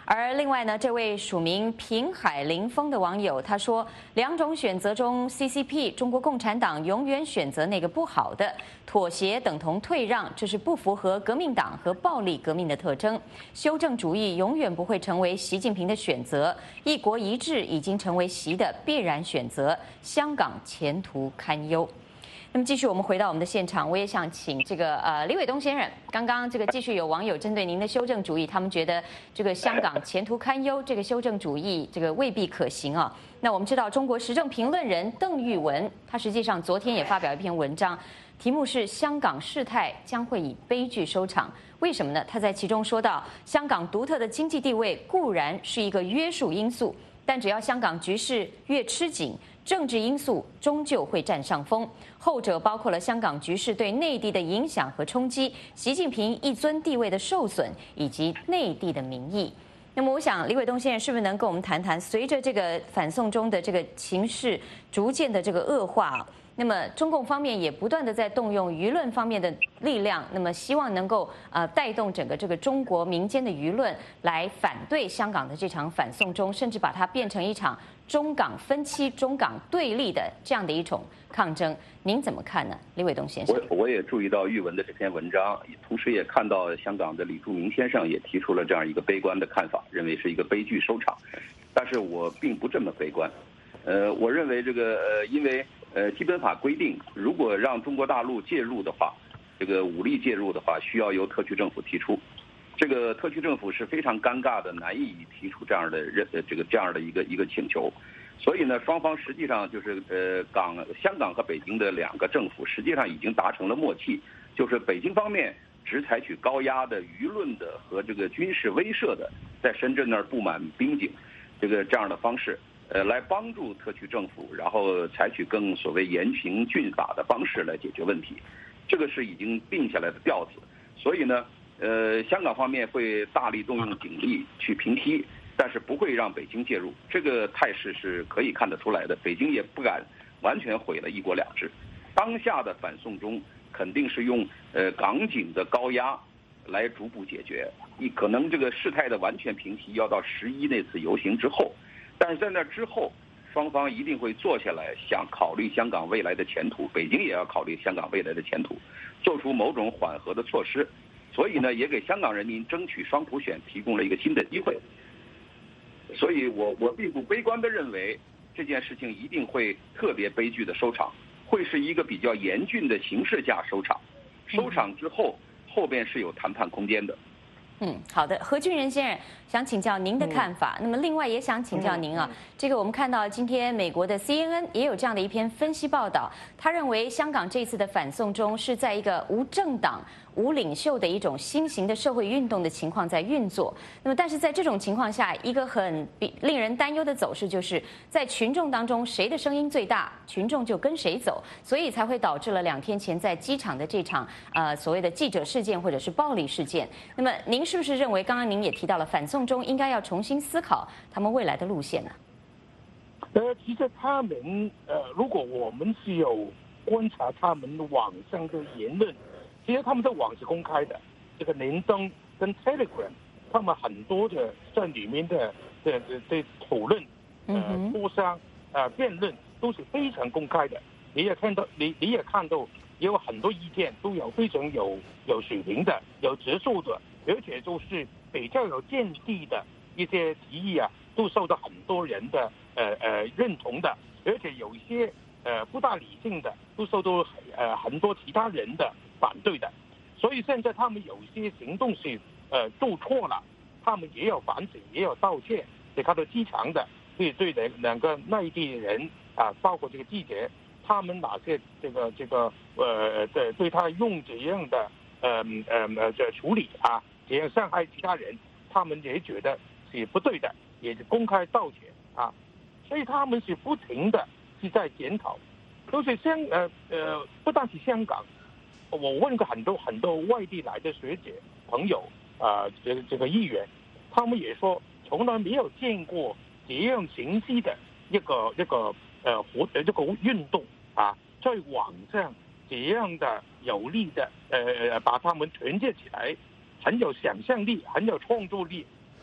[SPEAKER 1] 而另外呢，这位署名平海林峰的网友他说，两种选择中 ，C C P 中国共产党永远选择那个不好的，妥协等同退让，这是不符合革命党和暴力革命的特征。修正主义永远不会成为习近平的选择，一国一制已经成为习的必然选择，香港前途堪忧。那么继续，我们回到我们的现场，我也想请这个呃李伟东先生，刚刚这个继续有网友针对您的修正主义，他们觉得这个香港前途堪忧，这个修正主义这个未必可行啊。那我们知道，中国时政评论人邓玉文，他实际上昨天也发表一篇文章，题目是“香港事态将会以悲剧收场”。为什么呢？他在其中说到，香港独特的经济地位固然是一个约束因素，但只要香港局势越吃紧，政治因素终究会占上风，后者包括了香港局势对内地的影响和冲击、习近平一尊地位的受损，以及内地的民意。那么，我想李伟东先生是不是能跟我们谈谈，随着这个反送中的这个情势逐渐的这个恶化，那么中共方面也不断的在动用舆论方面的力量，那么希望能够呃带动整个这个中国民间的舆论来反对香港的这场反送中，甚至把它变成一场中港分歧、中港对立的这样的一种抗争，您怎么看呢，李伟东先生？
[SPEAKER 12] 我我也注意到玉文的这篇文章，同时也看到香港的李柱铭先生也提出了这样一个悲观的看法，认为是一个悲剧收场。但是我并不这么悲观，呃，我认为这个呃，因为呃，基本法规定，如果让中国大陆介入的话，这个武力介入的话，需要由特区政府提出。这个特区政府是非常尴尬的，难以提出这样的认这个这样的一个一个请求。所以呢，双方实际上就是呃港香港和北京的两个政府实际上已经达成了默契，就是北京方面只采取高压的舆论的和这个军事威慑的，在深圳那儿布满兵警，这个这样的方式，呃，来帮助特区政府，然后采取更所谓严刑峻法的方式来解决问题，这个是已经定下来的调子。所以呢，呃，香港方面会大力动用警力去平息，但是不会让北京介入，这个态势是可以看得出来的。北京也不敢完全毁了一国两制。当下的反送中肯定是用呃港警的高压来逐步解决，你可能这个事态的完全平息要到十一那次游行之后，但是在那之后，双方一定会坐下来想考虑香港未来的前途，北京也要考虑香港未来的前途，做出某种缓和的措施。所以呢，也给香港人民争取双普选提供了一个新的机会。所以我我并不悲观地认为这件事情一定会特别悲剧的收场，会是一个比较严峻的形势下收场。收场之后，后边是有谈判空间的。
[SPEAKER 1] 嗯，好的，何俊仁先生想请教您的看法。嗯、那么，另外也想请教您啊，嗯、这个我们看到今天美国的 C N N 也有这样的一篇分析报道，他认为香港这次的反送中是在一个无政党、无领袖的一种新型的社会运动的情况在运作。那么，但是在这种情况下，一个很令人担忧的走势就是在群众当中，谁的声音最大，群众就跟谁走，所以才会导致了两天前在机场的这场呃所谓的记者事件或者是暴力事件。那么，您是不是认为，刚刚您也提到了反送中应该要重新思考他们未来的路线呢？
[SPEAKER 13] 呃，其实他们呃，如果我们是有观察他们网上的言论，其实他们的网是公开的，这个联登跟 Telegram， 他们很多的在里面的的的的讨论、呃磋商、呃辩论都是非常公开的。你也看到，你你也看到，也有很多意见都有非常有有水平的、有质素的，而且就是比较有见地的一些提议啊，都受到很多人的呃呃认同的，而且有一些呃不大理性的，都受到呃很多其他人的反对的。所以现在他们有些行动是呃做错了，他们也有反省，也有道歉。你看到机场的对对两两个内地人啊，包括这个记者，他们哪些这个这个呃对对他用这样的呃呃呃这处理啊，这样伤害其他人，他们也觉得是不对的，也是公开道歉啊。所以他们是不停的是在检讨，都是香呃呃不但是香港，我问过很多很多外地来的学者朋友啊、呃，这个这个议员，他们也说从来没有见过这样形式的一个一个呃活呃这个运动啊，在网上这样的有力的呃把他们团结起来，很有想象力，很有创造力，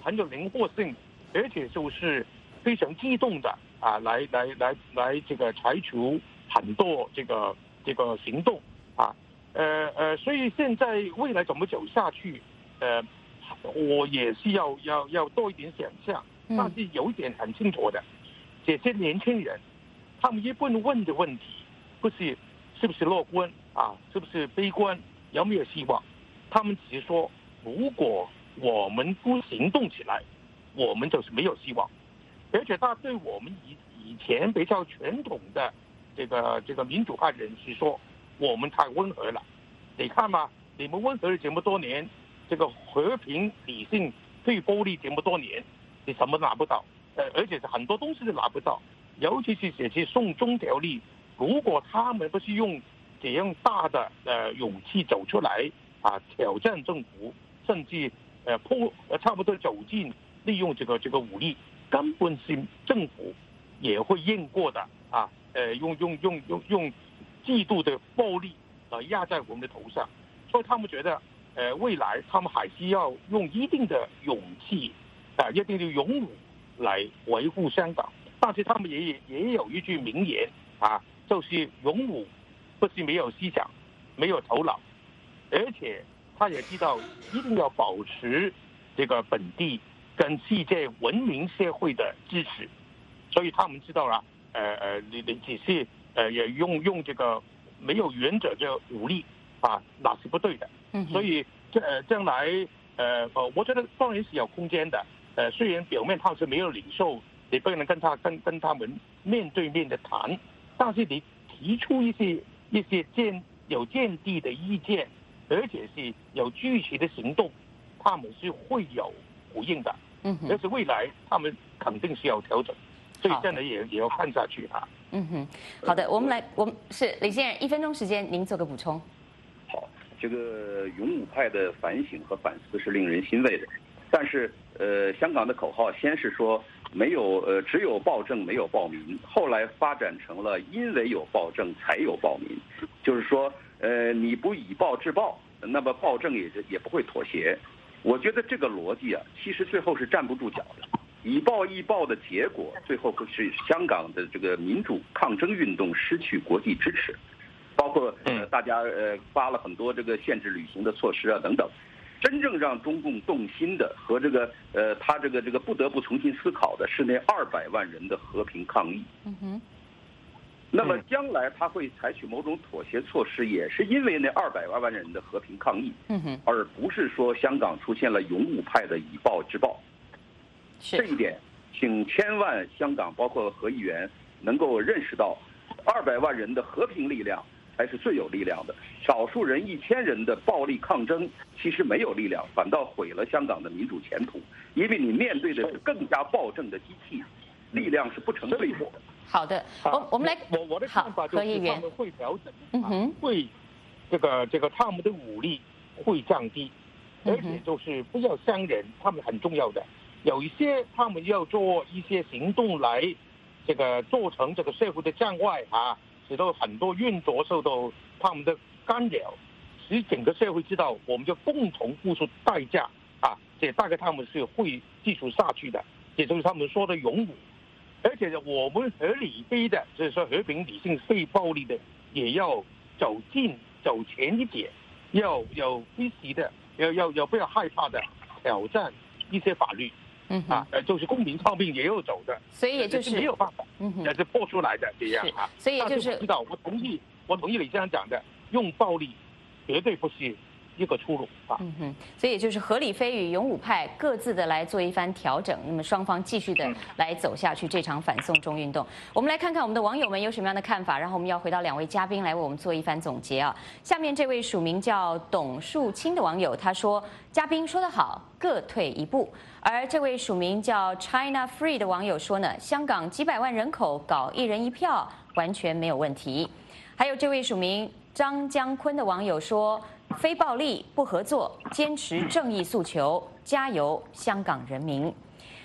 [SPEAKER 13] 很有灵活性，而且就是非常激动的啊，来来来来这个采取很多这个这个行动啊，呃呃，所以现在未来怎么走下去，呃，我也是要要要多一点想象，但是有一点很清楚的，这些年轻人，他们一般问的问题，不是是不是乐观啊，是不是悲观，有没有希望？他们只是说，如果我们不行动起来，我们就是没有希望。而且他对我们以以前比较传统的这个这个民主派人士说，我们太温和了。你看嘛，你们温和了这么多年，这个和平、理性、非暴力这么多年，你什么拿不到？呃，而且是很多东西都拿不到。尤其是这些送中条例，如果他们不是用这样大的呃勇气走出来啊，挑战政府，甚至呃破呃差不多走进利用这个这个武力，根本是政府也会硬过的啊！呃，用用用用用极度的暴力来压在我们的头上，所以他们觉得，呃，未来他们还是要用一定的勇气啊，一定的勇武来维护香港。但是他们也也有一句名言啊，就是勇武不是没有思想，没有头脑，而且他也知道一定要保持这个本地跟世界文明社会的支持，所以他们知道了，呃呃，你你只是呃也用用这个没有原则的武力啊，那是不对的。嗯，所以这呃将来呃呃，我觉得当然是有空间的。呃，虽然表面他是没有领袖，你不能跟他跟跟他们面对面的谈，但是你提出一些一些见有见地的意见，而且是有具体的行动，他们是会有回应的。嗯，而且未来他们肯定是要调整，所以真的也也要看下去啊。
[SPEAKER 1] 嗯哼，好的，我们来，我们是李先生，一分钟时间，您做个补充。
[SPEAKER 12] 好，这个勇武派的反省和反思是令人欣慰的，但是呃，香港的口号先是说没有呃只有暴政没有暴民，后来发展成了因为有暴政才有暴民，就是说呃你不以暴制暴，那么暴政也也不会妥协。我觉得这个逻辑啊，其实最后是站不住脚的。以暴易暴的结果，最后是香港的这个民主抗争运动失去国际支持，包括呃大家呃发了很多这个限制旅行的措施啊等等。真正让中共动心的和这个呃他这个这个不得不重新思考的是那二百万人的和平抗议。嗯哼。那么将来他会采取某种妥协措施，也是因为那二百万万人的和平抗议，嗯哼，而不是说香港出现了勇武派的以暴制暴。这一点，请千万香港包括何议员能够认识到，二百万人的和平力量才是最有力量的。少数人一千人的暴力抗争其实没有力量，反倒毁了香港的民主前途，因为你面对的是更加暴政的机器，力量是不成对比的。
[SPEAKER 1] 好的，我我们来，
[SPEAKER 13] 我我的看法就是他们会调整，嗯哼，会这个这个他们的武力会降低，而且就是不要伤人，他们很重要的。有一些他们要做一些行动来，这个造成这个社会的障碍啊，使得很多运作受到他们的干扰，使整个社会知道我们就共同付出代价啊，这大概他们是会继续下去的，也就是他们说的勇武。而且我们合理非的，就是说和平、理性、非暴力的，也要走近、走前一点，要有积极的，要要要不要害怕的挑战一些法律。嗯啊，呃，就是公民抗命也有走的，
[SPEAKER 1] 所以也就是
[SPEAKER 13] 没有办法，嗯哼，也是破出来的这样啊。
[SPEAKER 1] 所以也就是
[SPEAKER 13] 我知道，我同意，我同意你这样讲的，用暴力绝对不是一个出路啊。
[SPEAKER 1] 嗯哼，所以也就是合理非与勇武派各自的来做一番调整，那么双方继续的来走下去这场反送中运动。我们来看看我们的网友们有什么样的看法，然后我们要回到两位嘉宾来为我们做一番总结啊。下面这位署名叫董树清的网友他说：“嘉宾说得好，各退一步。”而这位署名叫 China Free 的网友说呢，香港几百万人口搞一人一票完全没有问题。还有这位署名张江坤的网友说，非暴力不合作，坚持正义诉求，加油香港人民。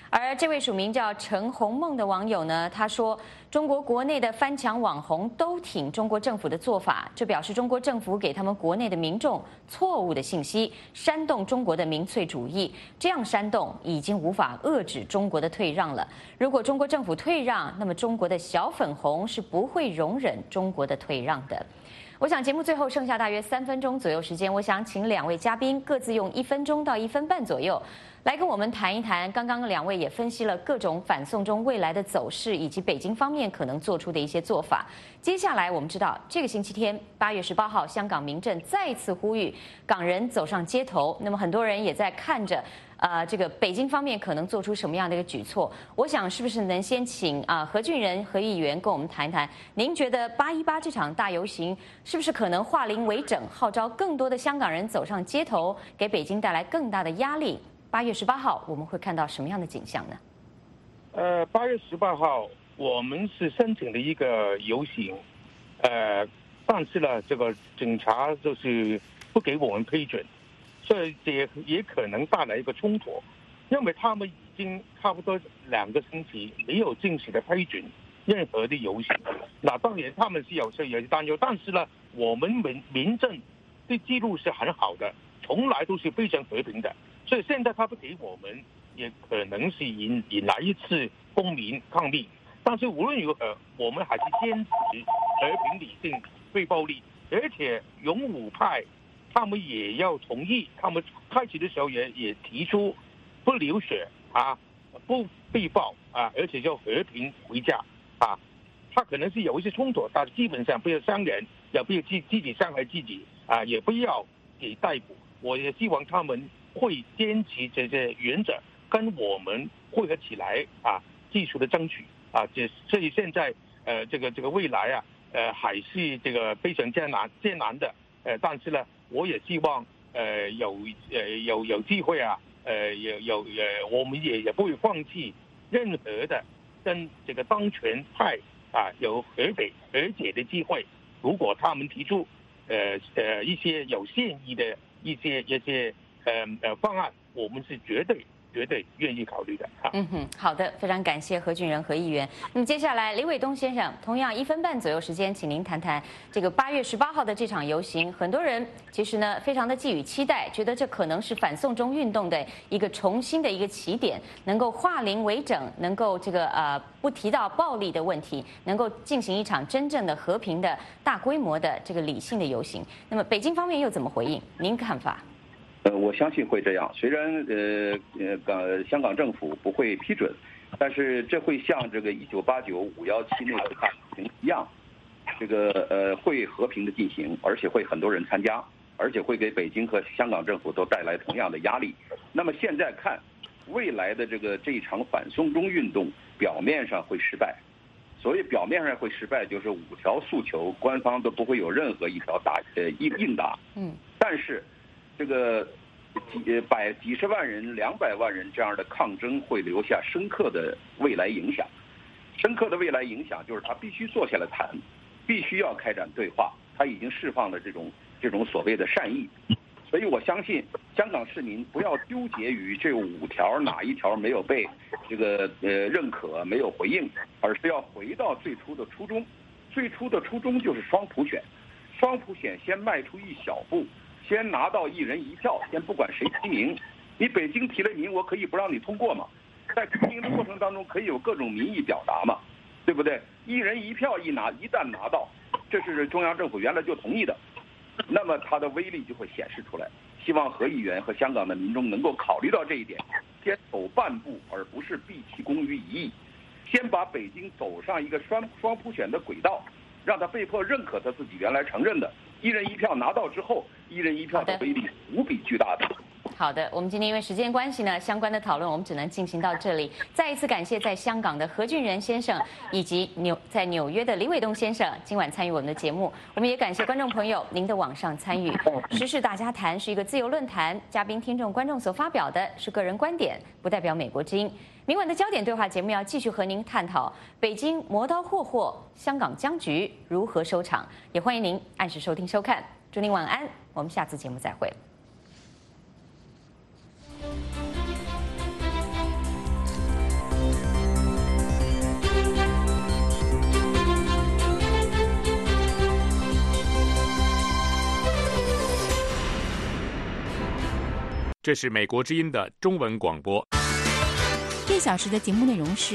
[SPEAKER 1] 而这位署名叫陈红梦的网友呢，他说，中国国内的翻墙网红都挺中国政府的做法，这表示中国政府给他们国内的民众错误的信息，煽动中国的民粹主义。这样煽动已经无法遏制中国的退让了。如果中国政府退让，那么中国的小粉红是不会容忍中国的退让的。我想节目最后剩下大约三分钟左右时间，我想请两位嘉宾各自用一分钟到一分半左右，来跟我们谈一谈。刚刚两位也分析了各种反送中未来的走势，以及北京方面可能做出的一些做法。接下来我们知道，这个星期天八月十八号，香港民阵再次呼吁港人走上街头。那么很多人也在看着。呃，这个北京方面可能做出什么样的一个举措？我想是不是能先请啊、呃、何俊仁何议员跟我们谈一谈？您觉得八一八这场大游行是不是可能化零为整，号召更多的香港人走上街头，给北京带来更大的压力？八月十八号我们会看到什么样的景象呢？
[SPEAKER 13] 呃，八月十八号我们是申请了一个游行，呃，但是呢，这个警察就是不给我们批准。这也也可能带来一个冲突，因为他们已经差不多两个星期没有正式的批准任何的游行。那当然他们是有些有些担忧，但是呢，我们民民政的记录是很好的，从来都是非常和平的。所以现在他不给我们，也可能是引引来一次公民抗命。但是无论如何，我们还是坚持和平理性、非暴力，而且勇武派。他们也要同意，他们开始的时候也也提出不流血啊，不被爆啊，而且要和平回家啊。他可能是有一些冲突，但基本上不要伤人，也不要自自己伤害自己啊，也不要给逮捕。我也希望他们会坚持这些原则，跟我们汇合起来啊，技术的争取啊。这所以现在呃，这个这个未来啊，呃，还是这个非常艰难艰难的呃，但是呢。我也希望，呃，有呃有有机会啊，呃，有有呃，我们也也不会放弃任何的跟这个当权派啊有和北和解的机会。如果他们提出呃呃一些有善意的一些一些呃呃方案，我们是绝对。绝对愿意考虑的。
[SPEAKER 1] 嗯哼，好的，非常感谢何俊仁何议员。那么接下来，李伟东先生，同样一分半左右时间，请您谈谈这个八月十八号的这场游行。很多人其实呢，非常的寄予期待，觉得这可能是反送中运动的一个重新的一个起点，能够化零为整，能够这个呃不提到暴力的问题，能够进行一场真正的和平的大规模的这个理性的游行。那么北京方面又怎么回应？您看法？
[SPEAKER 12] 呃，我相信会这样。虽然呃呃港香港政府不会批准，但是这会像这个一九八九五幺七那个大游行一样，这个呃会和平的进行，而且会很多人参加，而且会给北京和香港政府都带来同样的压力。那么现在看，未来的这个这一场反送中运动表面上会失败，所谓表面上会失败，就是五条诉求，官方都不会有任何一条答呃应应答。
[SPEAKER 1] 嗯，
[SPEAKER 12] 但是。这个几百几十万人、两百万人这样的抗争会留下深刻的未来影响。深刻的未来影响就是他必须坐下来谈，必须要开展对话。他已经释放了这种这种所谓的善意，所以我相信香港市民不要纠结于这五条哪一条没有被这个呃认可、没有回应，而是要回到最初的初衷。最初的初衷就是双普选，双普选先迈出一小步。先拿到一人一票，先不管谁提名，你北京提了名，我可以不让你通过嘛？在提名的过程当中，可以有各种民意表达嘛，对不对？一人一票一拿，一旦拿到，这是中央政府原来就同意的，那么它的威力就会显示出来。希望何议员和香港的民众能够考虑到这一点，先走半步，而不是毕其功于一役，先把北京走上一个双双普选的轨道，让他被迫认可他自己原来承认的。一人一票拿到之后，一人一票的威力无比巨大的。
[SPEAKER 1] 好的，我们今天因为时间关系呢，相关的讨论我们只能进行到这里。再一次感谢在香港的何俊仁先生，以及纽在纽约的李伟东先生今晚参与我们的节目。我们也感谢观众朋友您的网上参与。时事大家谈是一个自由论坛，嘉宾、听众、观众所发表的是个人观点，不代表美国之音。明晚的焦点对话节目要继续和您探讨北京磨刀霍霍，香港僵局如何收场，也欢迎您按时收听收看。祝您晚安，我们下次节目再会。
[SPEAKER 14] 这是美国之音的中文广播。
[SPEAKER 15] 这小时的节目内容是。